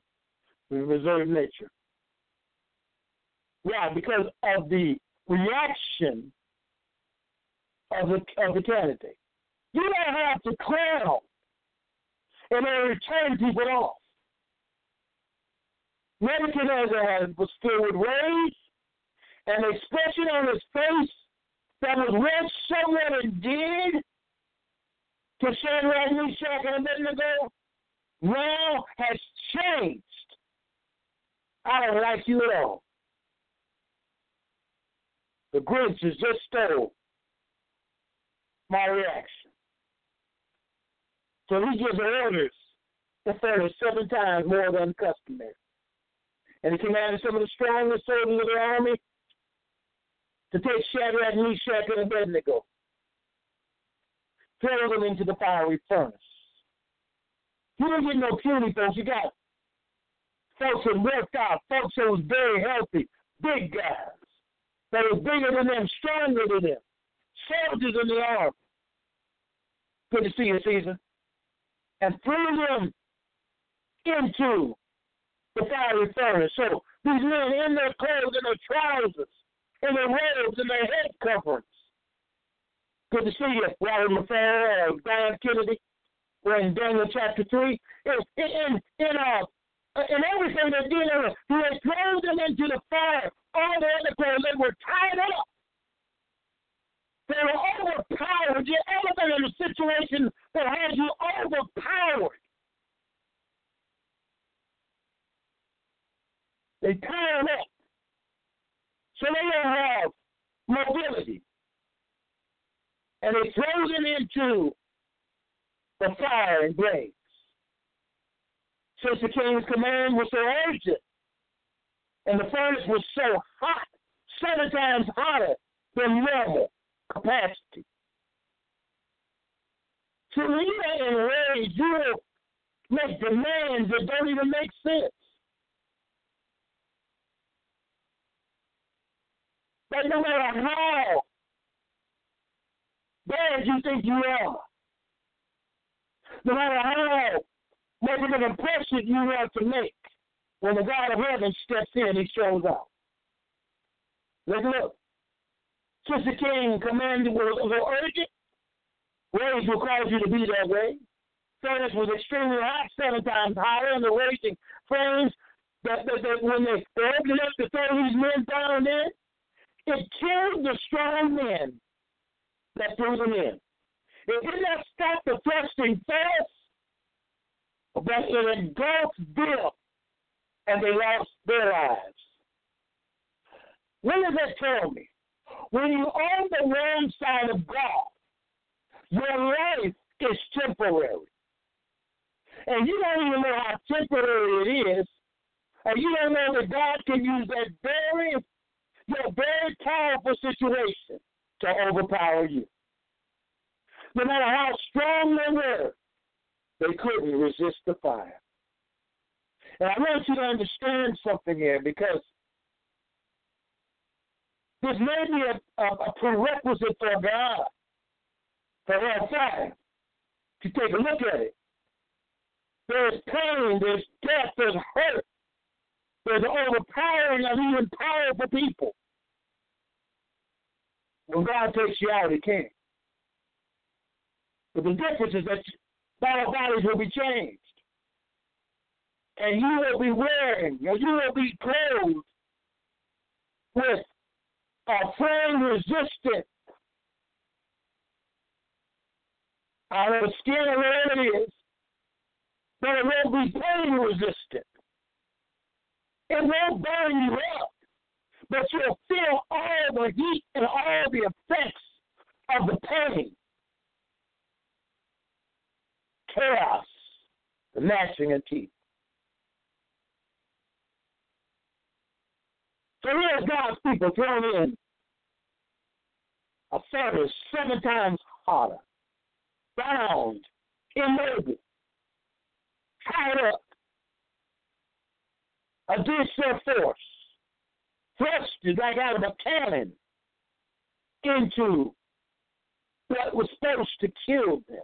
Why? Because of the reaction of the candidate. You don't have to clown in order to turn people off. Nebuchadnezzar was filled with rage, and the expression on his face that was once somewhat endeared to Shadrach, Meshach, and Abednego now has changed. I don't like you at all. The Grinch has just stole my reaction. So he gives orders to furnish 7 times more than customary. And he commanded some of the strongest soldiers of the army to take Shadrach, Meshach, and Abednego, throw them into the fiery furnace. You didn't get no puny folks. You got folks that worked out, folks that was very healthy, big guys that was bigger than them, stronger than them, soldiers in the army. Good to see you, Caesar. And threw them into the fiery furnace. So these men in their clothes, in their trousers, in their robes, in their head coverings. Good to see you, Robert McFarland, Diane Kennedy. We're in Daniel chapter 3. In everything they're dealing with, they throw them into the fire. All the other clothes, they were tied up. They were overpowered. You're ever been in a situation that has you overpowered? They tie them up. So they don't have mobility. And they throw them into the fire and blaze. Since the king's command was so urgent, And the furnace was so hot, 7 times hotter than normal capacity. So when you're enraged, you will make demands that don't even make sense. But no matter how bad you think you are, no matter how much of an impression you want to make, when the God of heaven steps in, he shows out. Let's look. Sister King commanded was urgent. Rage will cause you to be that way. Furnace was extremely hot, 7 times hotter, and the raging flames that when they opened up to throw these men down in, it killed the strong men that threw them in. It did not stop the thrusting fast, but it engulfed them, and they lost their lives. What does that tell me? When you're on the wrong side of God, your life is temporary. And you don't even know how temporary it is, and you don't know that God can use that very powerful situation to overpower you. No matter how strong they were, they couldn't resist the fire. And I want you to understand something here, because this may be a prerequisite for God, for hellfire, to take a look at it. There's pain, there's death, there's hurt, there's overpowering of even powerful people. When God takes you out, he can't. But the difference is that our bodies will be changed. And you will be wearing, or you will be clothed with a flame-resistant, out of the skin or whatever it is, but it won't be pain-resistant. It won't burn you up, but you'll feel all the heat and all the effects of the pain. Chaos, the gnashing of teeth. So here's God's people thrown in a furnace 7 times hotter, bound, immobile, tied up, against their force, thrusted like out of a cannon into what was supposed to kill them.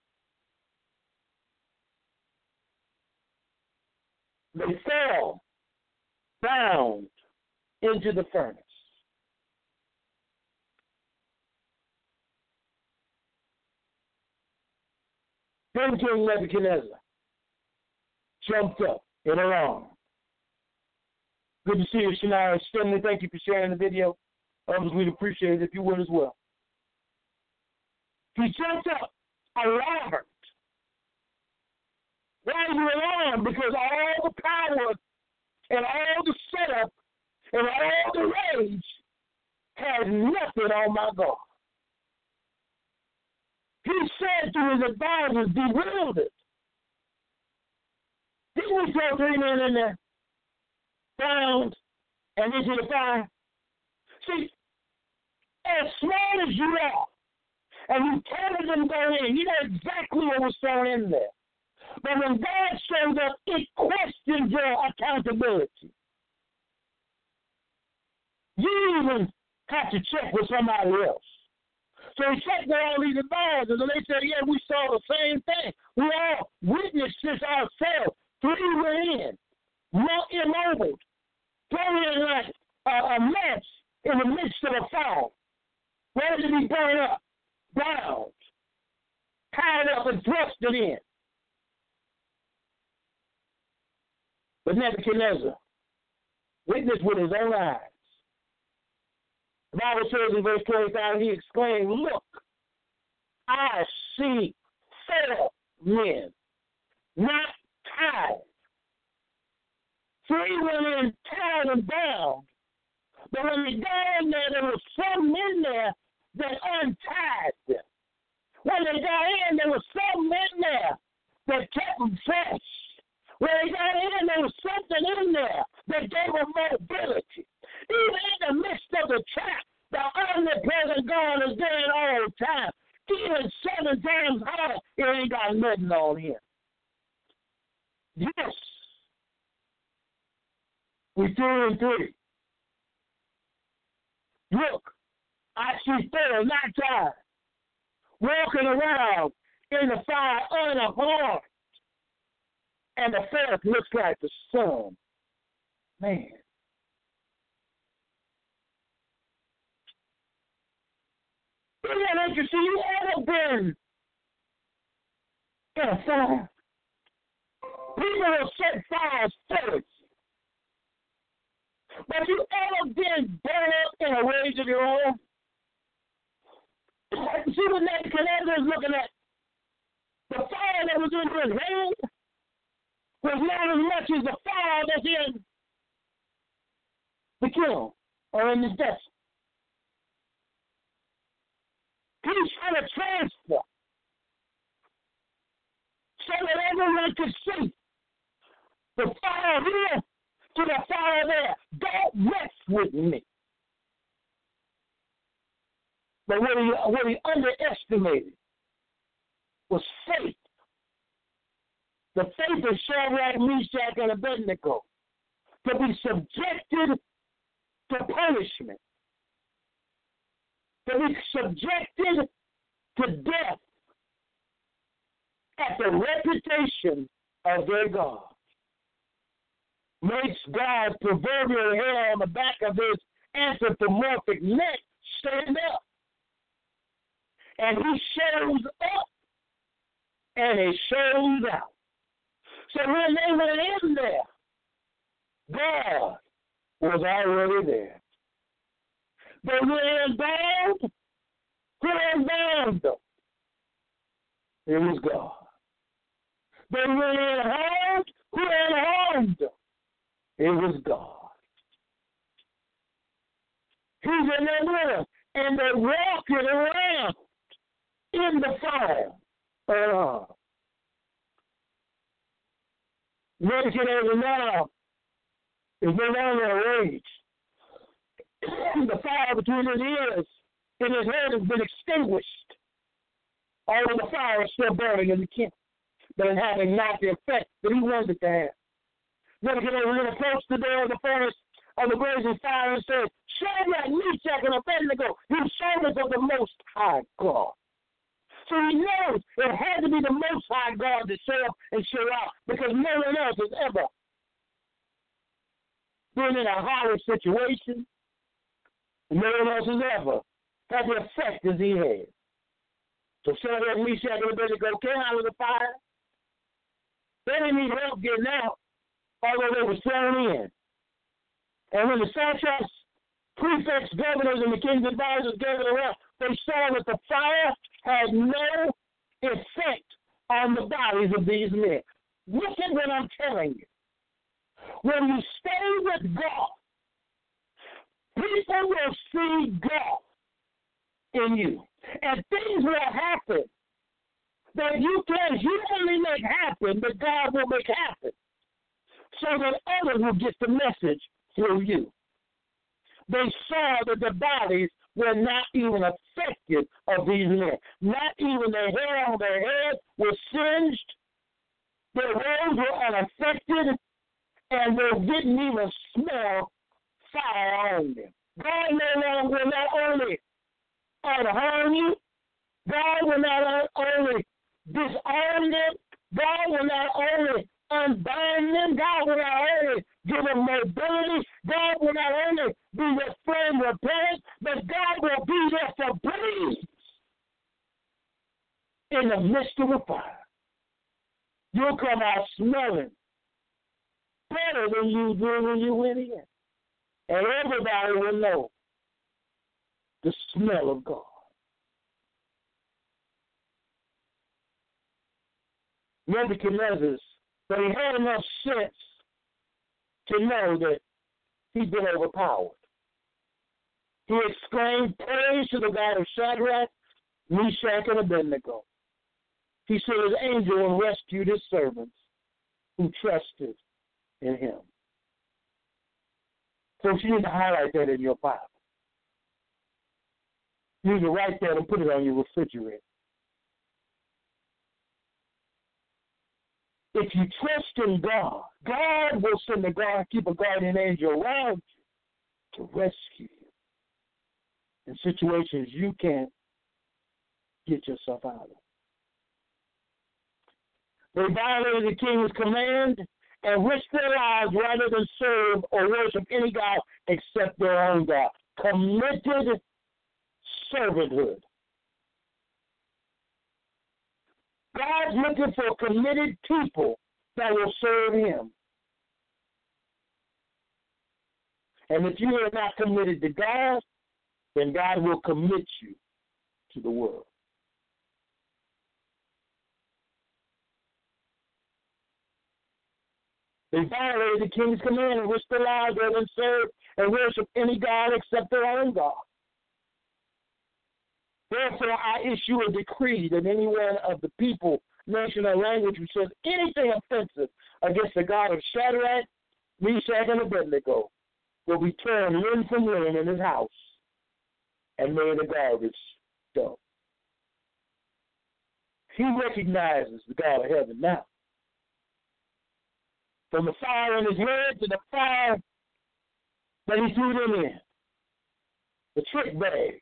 They fell, bound, into the furnace. Then King Nebuchadnezzar jumped up in alarm. Good to see you, Shania Stanley. Thank you for sharing the video. Others, we'd appreciate it if you would as well. He jumped up, alarmed. Why are you alarmed? Because all the power and all the setup and all the rage has nothing on my God. He said to his advisors, bewildered. Didn't we throw 3 men in there? Bound and into the fire? See, as smart as you are, and you counted them go in, you know exactly what was thrown in there. But when God shows up, it questions your accountability. You even have to check with somebody else. So he checked with all these advisors, and they said, yeah, we saw the same thing. We all witnessed this ourselves. 3 were in, not immobile, thrown in like a match in the midst of a fire, ready to be burned up, bound, tied up and thrusted in. But Nebuchadnezzar witnessed with his own eyes. The Bible says in verse 25, he exclaimed, look, I see 4 men, not tied. 3 were in tied and bound. But when they got in there were some in there that untied them. When they got in, there were some in there that kept them fresh. When they got in, there was something in there that gave them mobility. Even in the midst of the trap, the omnipresent God is there all the time. Even 7 times hard, it ain't got nothing on him. Yes. We 2 and 3. Look, I see Pharaoh not tired, walking around in the fire unharmed. And the Pharaoh looks like the sun. Man. Isn't that interesting? You ever been in a fire? People will set fires first. But you ever been burned up in a rage of your own? See what Nebuchadnezzar is looking at? The fire that was in his hand was not as much as the fire that's in the kiln or in the desert. He's trying to transfer so that everyone could see the fire here to the fire there. Don't mess with me. But what he underestimated was faith. The faith of Shadrach, Meshach, and Abednego to be subjected to punishment, to be subjected to death at the reputation of their God. Makes God's proverbial hair on the back of his anthropomorphic neck stand up. And he shows up and he shows out. So when they went in there, God was already there. They were bound. Who had bound them? It was God. They were harmed. Who had harmed them? It was God. He's in there with them, and they're walking around in the fire. Nebuchadnezzar now is no longer a rage. The fire between his ears and his head has been extinguished. Although the fire is still burning in the camp, but it having not the effect that he wanted it to have. Nebuchadnezzar approached the door of the furnace of the blazing fire and said, Shadrach, Meshach, and Abednego, you servants of the Most High God. So he knows it had to be the Most High God to show up and show out, because no one else has ever been in a horror situation. No one else has ever had the effect as he had. So Shadrach, Meshach, and Abednego came out of the fire. They didn't need help getting out, although they were thrown in. And when the satraps, prefects, governors, and the king's advisors gathered around, they saw that the fire had no effect on the bodies of these men. Look at what I'm telling you. When you stay with God, people will see God in you. And things will happen that you can humanly make happen, but God will make happen, so that others will get the message through you. They saw that the bodies were not even affected of these men. Not even the hair on their head was singed. Their robes were unaffected, and they didn't even smell fire on them. God no longer will not only unharm you, God will not only disarm them, God will not only unbind them, God will not only give them mobility, God will not only be their flame repellent, but God will be there for blaze in the midst of a fire. You'll come out smelling better than you did when you went in. And everybody will know the smell of God. Nebuchadnezzar, but he had enough sense to know that he'd been overpowered. He exclaimed praise to the God of Shadrach, Meshach, and Abednego. He sent his angel and rescued his servants who trusted in him. Folks, you need to highlight that in your Bible. You need to write that and put it on your refrigerator. If you trust in God, God will send keep a guardian angel around you to rescue you in situations you can't get yourself out of. They violated the king's command and risked their lives rather than serve or worship any God except their own God. Committed servanthood. God's looking for committed people that will serve him. And if you are not committed to God, then God will commit you to the world. They violated the king's command and risked their lives rather than serve and worship any God except their own God. Therefore, I issue a decree that any one of the people, nation, or language who says anything offensive against the God of Shadrach, Meshach, and Abednego will be turned limb from limb in his house and made a garbage dump. He recognizes the God of heaven now. From the fire in his head to the fire that he threw them in, the trick bag.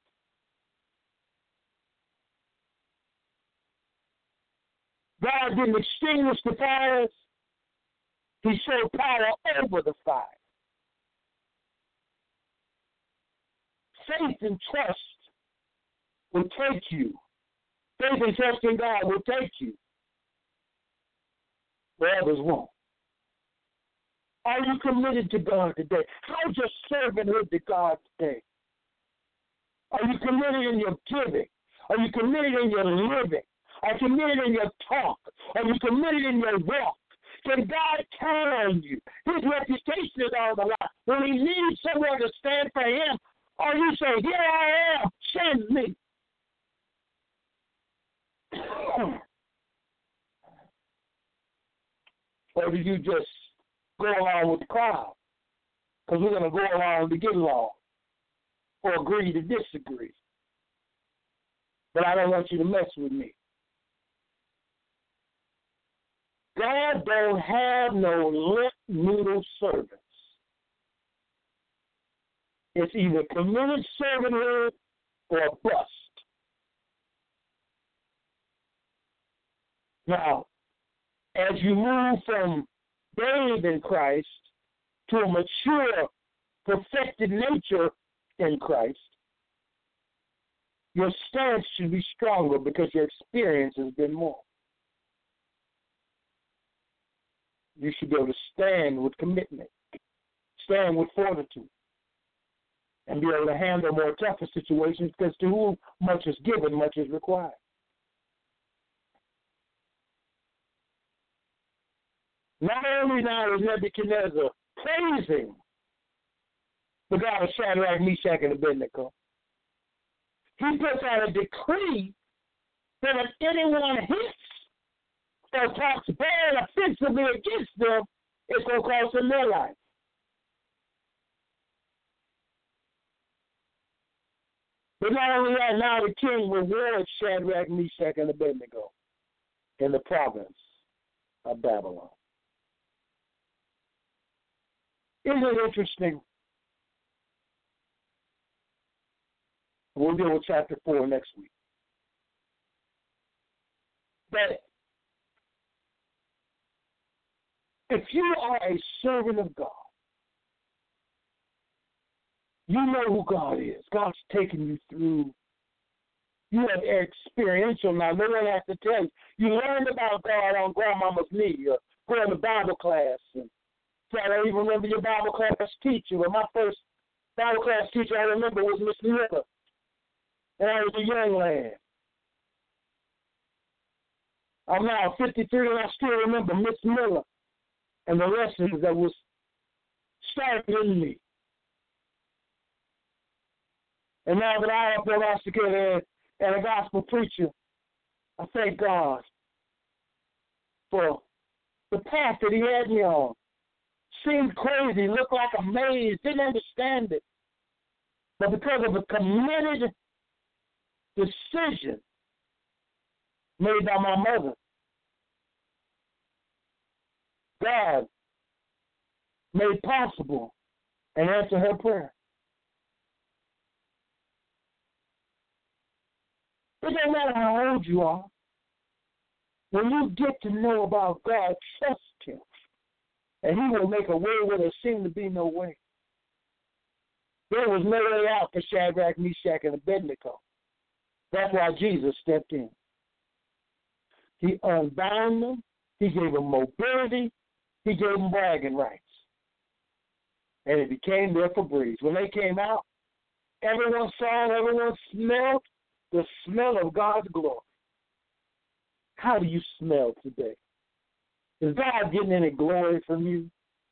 God didn't extinguish the fires. He showed power over the fire. Faith and trust will take you. Faith and trust in God will take you where others won't. Are you committed to God today? How's your servanthood to God today? Are you committed in your giving? Are you committed in your living? Are you committed in your talk? Are you committed in your walk? Can God count on you? His reputation is on the line. When he needs someone to stand for him, or you say, here I am, send me. Or do you just go along with the crowd? Because we're going to go along to get along or agree to disagree. But I don't want you to mess with me. God don't have no lip noodle servants. It's either committed servanthood or bust. Now, as you move from babe in Christ to a mature, perfected nature in Christ, your stance should be stronger because your experience has been more. You should be able to stand with commitment, stand with fortitude, and be able to handle more tougher situations because to whom much is given, much is required. Not only now is Nebuchadnezzar praising the God of Shadrach, Meshach, and Abednego, he puts out a decree that if anyone hits or talks bad offensively against them, it's going to cost them their life. But not only that, now the king rewards Shadrach, Meshach, and Abednego in the province of Babylon. Isn't it interesting? We'll deal with chapter 4 next week. That if you are a servant of God, you know who God is. God's taking you through. You have experiential now. No one has to tell you. You learned about God on grandmama's knee or going to Bible class. And so I don't even remember your Bible class teacher. But my first Bible class teacher I remember was Miss Miller. And I was a young lad. I'm now 53 and I still remember Miss Miller and the lessons that was starting in me. And now that I am a prosecutor and a gospel preacher, I thank God for the path that he had me on. seemed crazy, looked like a maze, didn't understand it. But because of a committed decision made by my mother, God made possible and answered her prayer. It doesn't matter how old you are. When you get to know about God, trust Him. And He will make a way where there seemed to be no way. There was no way out for Shadrach, Meshach, and Abednego. That's why Jesus stepped in. He unbound them. He gave them mobility. He gave them bragging rights. And it became their Febreze. When they came out, everyone saw and everyone smelled the smell of God's glory. How do you smell today? Is God getting any glory from you?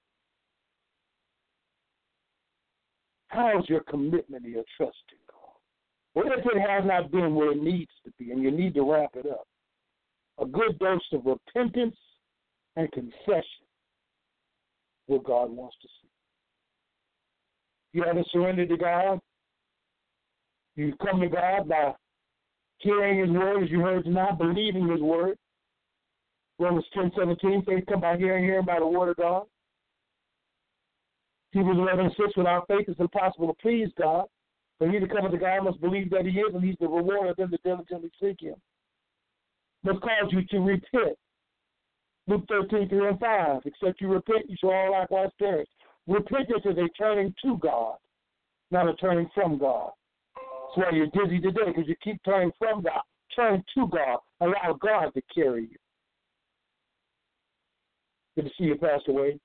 How's your commitment to your trust in God? What if it has not been where it needs to be and you need to wrap it up? A good dose of repentance and confession, what God wants to see. You haven't surrendered to God. You come to God by hearing His word, as you heard tonight, believing His word. Romans 10:17, faith come by hearing by the word of God. Hebrews 11:6, without faith it's impossible to please God. For he that cometh to God must believe that He is, and He's the rewarder of them that diligently seek Him. Must cause you to repent. Luke 13:3-5, except you repent, you shall all likewise perish. Repentance is a turning to God, not a turning from God. That's why you're dizzy today, because you keep turning from God. Turn to God. Allow God to carry you. Good to see you, Pastor Wade.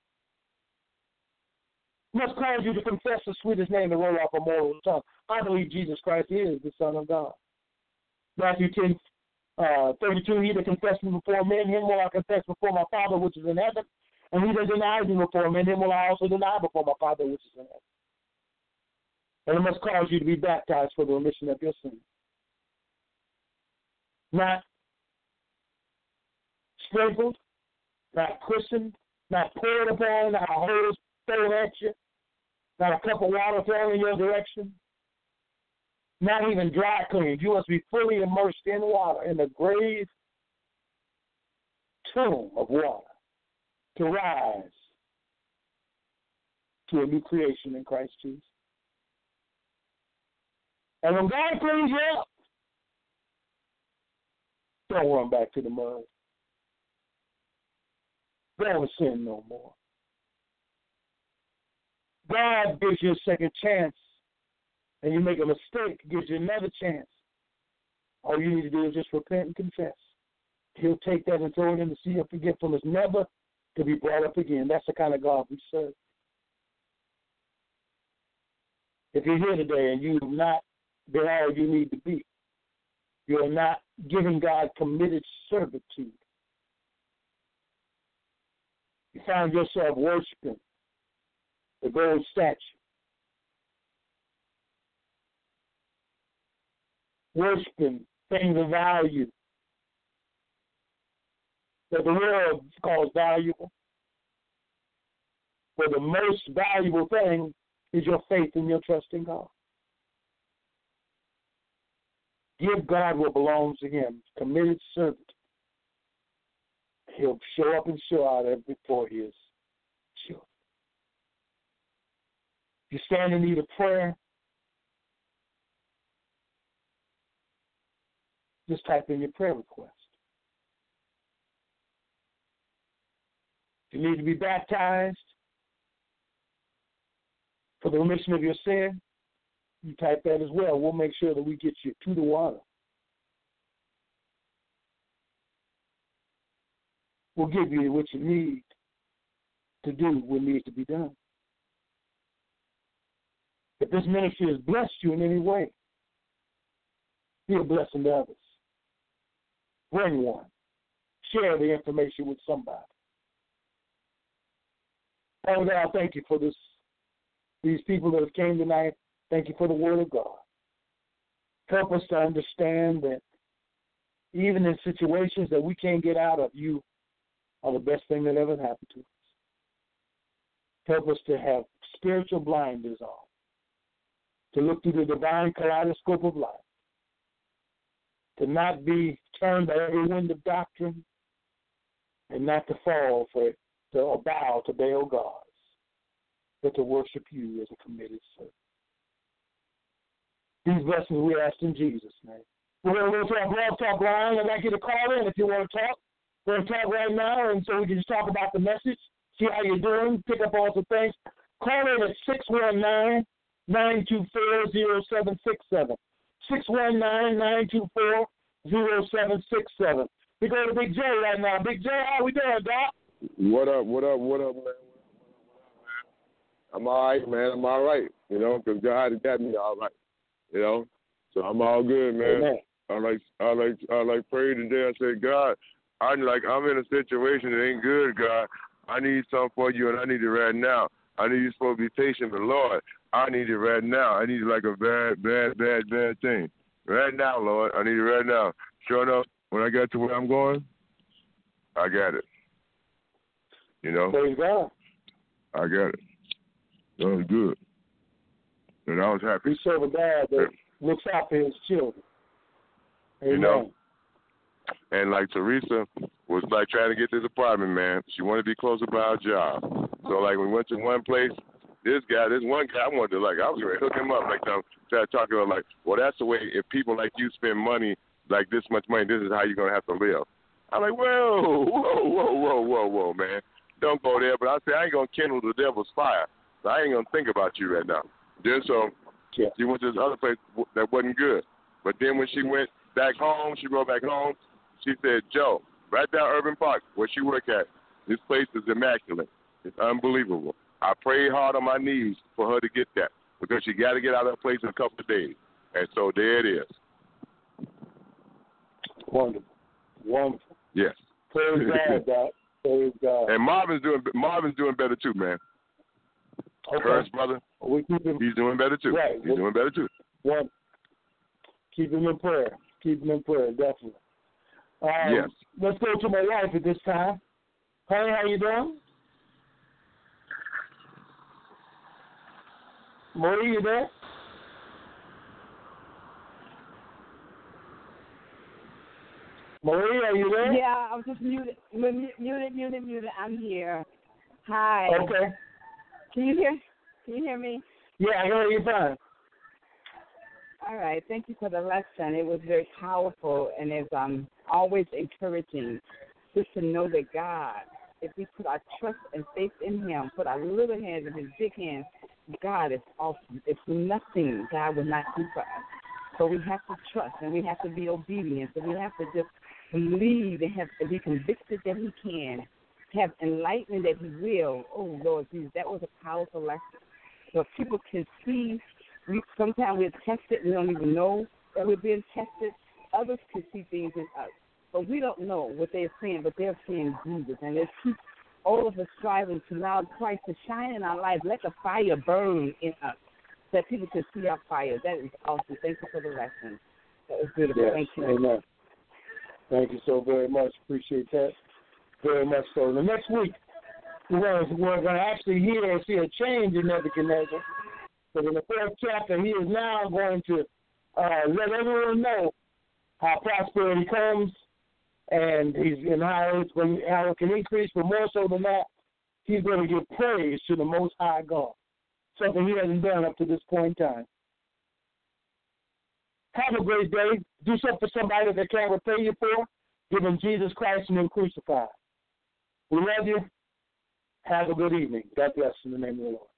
Must cause you to confess the sweetest name to roll off a mortal tongue. I believe Jesus Christ is the Son of God. Matthew 10:32, he that confesses me before men, him will I confess before my Father which is in heaven. And he that denies me before men, him will I also deny before my Father which is in heaven. And it must cause you to be baptized for the remission of your sins. Not sprinkled, not christened, not poured upon, not a hose thrown at you, not a cup of water thrown in your direction, not even dry cleaned. You must be fully immersed in water, in the grave tomb of water, to rise to a new creation in Christ Jesus. And when God cleans you up, don't run back to the mud. Don't sin no more. God gives you a second chance, and you make a mistake, gives you another chance. All you need to do is just repent and confess. He'll take that and throw it in the sea of forgetfulness, never to be brought up again. That's the kind of God we serve. If you're here today and you've not been all you need to be, you're not giving God committed servitude. You find yourself worshiping the gold statue, worshiping things of value that the world calls valuable. But the most valuable thing is your faith and your trust in God. Give God what belongs to Him, committed servant. He'll show up and show out before His children. If you stand in need of prayer, just type in your prayer request. If you need to be baptized for the remission of your sin, you type that as well. We'll make sure that we get you to the water. We'll give you what you need to do what needs to be done. If this ministry has blessed you in any way, be a blessing to others. Bring one. Share the information with somebody. Father God, I thank you for these people that have came tonight. Thank you for the word of God. Help us to understand that even in situations that we can't get out of, you are the best thing that ever happened to us. Help us to have spiritual blinders on, to look through the divine kaleidoscope of life, to not be turned by every wind of doctrine, and not to fall for it, to bow to Baal gods, but to worship you as a committed servant. These blessings we ask in Jesus' name. We're going to go to our Blog Talk line. I'd like you to call in if you want to talk. We're going to talk right now, and so we can just talk about the message, see how you're doing, pick up all the things. Call in at 619-924-0767. 619-924-0767. We go to Big J right now. Big J, how we doing, Doc? What up, man? I'm all right, man. I'm all right, because God has got me all right, So I'm all good, man. Amen. I like prayed today. I said, God, I'm in a situation that ain't good, God. I need something for you, and I need it right now. I need you supposed to be patient, but Lord, I need it right now. I need it like a bad thing. Right now, Lord. I need it right now. Sure enough, when I got to where I'm going, I got it. Praise God. I got it. That was good. And I was happy. We serve a God that looks out for his children. Amen. And like Teresa was like trying to get this apartment, man. She wanted to be closer by her job. So like we went to one place, this one guy, I wanted to I was going to hook him up, try to talk to her well, that's the way, if people like you spend money, like this much money, this is how you're going to have to live. I'm like, whoa, man. Don't go there. But I said, I ain't going to kindle the devil's fire. So I ain't going to think about you right now. Then so she went to this other place that wasn't good. But then when she went back home, she rode back home, she said, Joe, right down Urban Park, where she work at, this place is immaculate. It's unbelievable. I prayed hard on my knees for her to get that because she got to get out of that place in a couple of days. And so there it is. Wonderful. Yes. Praise God, Doc. Praise God. And Marvin's doing better too, man. Okay. Her brother, he's doing better too. Right. He's doing better too. Well, keep him in prayer. Definitely. Yes. Let's go to my wife at this time. Honey, how you doing? Marie, you there? Marie, are you there? Yeah, I was just muted. I'm here. Hi. Okay. Can you hear me? Yeah, I hear you fine. All right. Thank you for the lesson. It was very powerful, and it's always encouraging just to know that God, if we put our trust and faith in him, put our little hands in his big hands, God is awesome. It's nothing God will not do for us. So we have to trust, and we have to be obedient, and we have to just believe and be convicted that he can, have enlightenment that he will. Oh, Lord Jesus, that was a powerful lesson. So people can see, sometimes we're tested, we don't even know that we're being tested. Others can see things in us, but we don't know what they're saying, but they're saying Jesus. And it keeps all of us striving to allow Christ to shine in our lives. Let the fire burn in us so that people can see our fire. That is awesome. Thank you for the lesson. That was beautiful. Yes. Thank you. Amen. Thank you so very much. Appreciate that very much. So the next week, we're going to actually see a change in Nebuchadnezzar. So in the fourth chapter, he is now going to let everyone know how prosperity comes and how it can increase. But more so than that, he's going to give praise to the Most High God, something he hasn't done up to this point in time. Have a great day. Do something for somebody that can't repay you for. Give them Jesus Christ and him crucified. We love you. Have a good evening. God bless in the name of the Lord.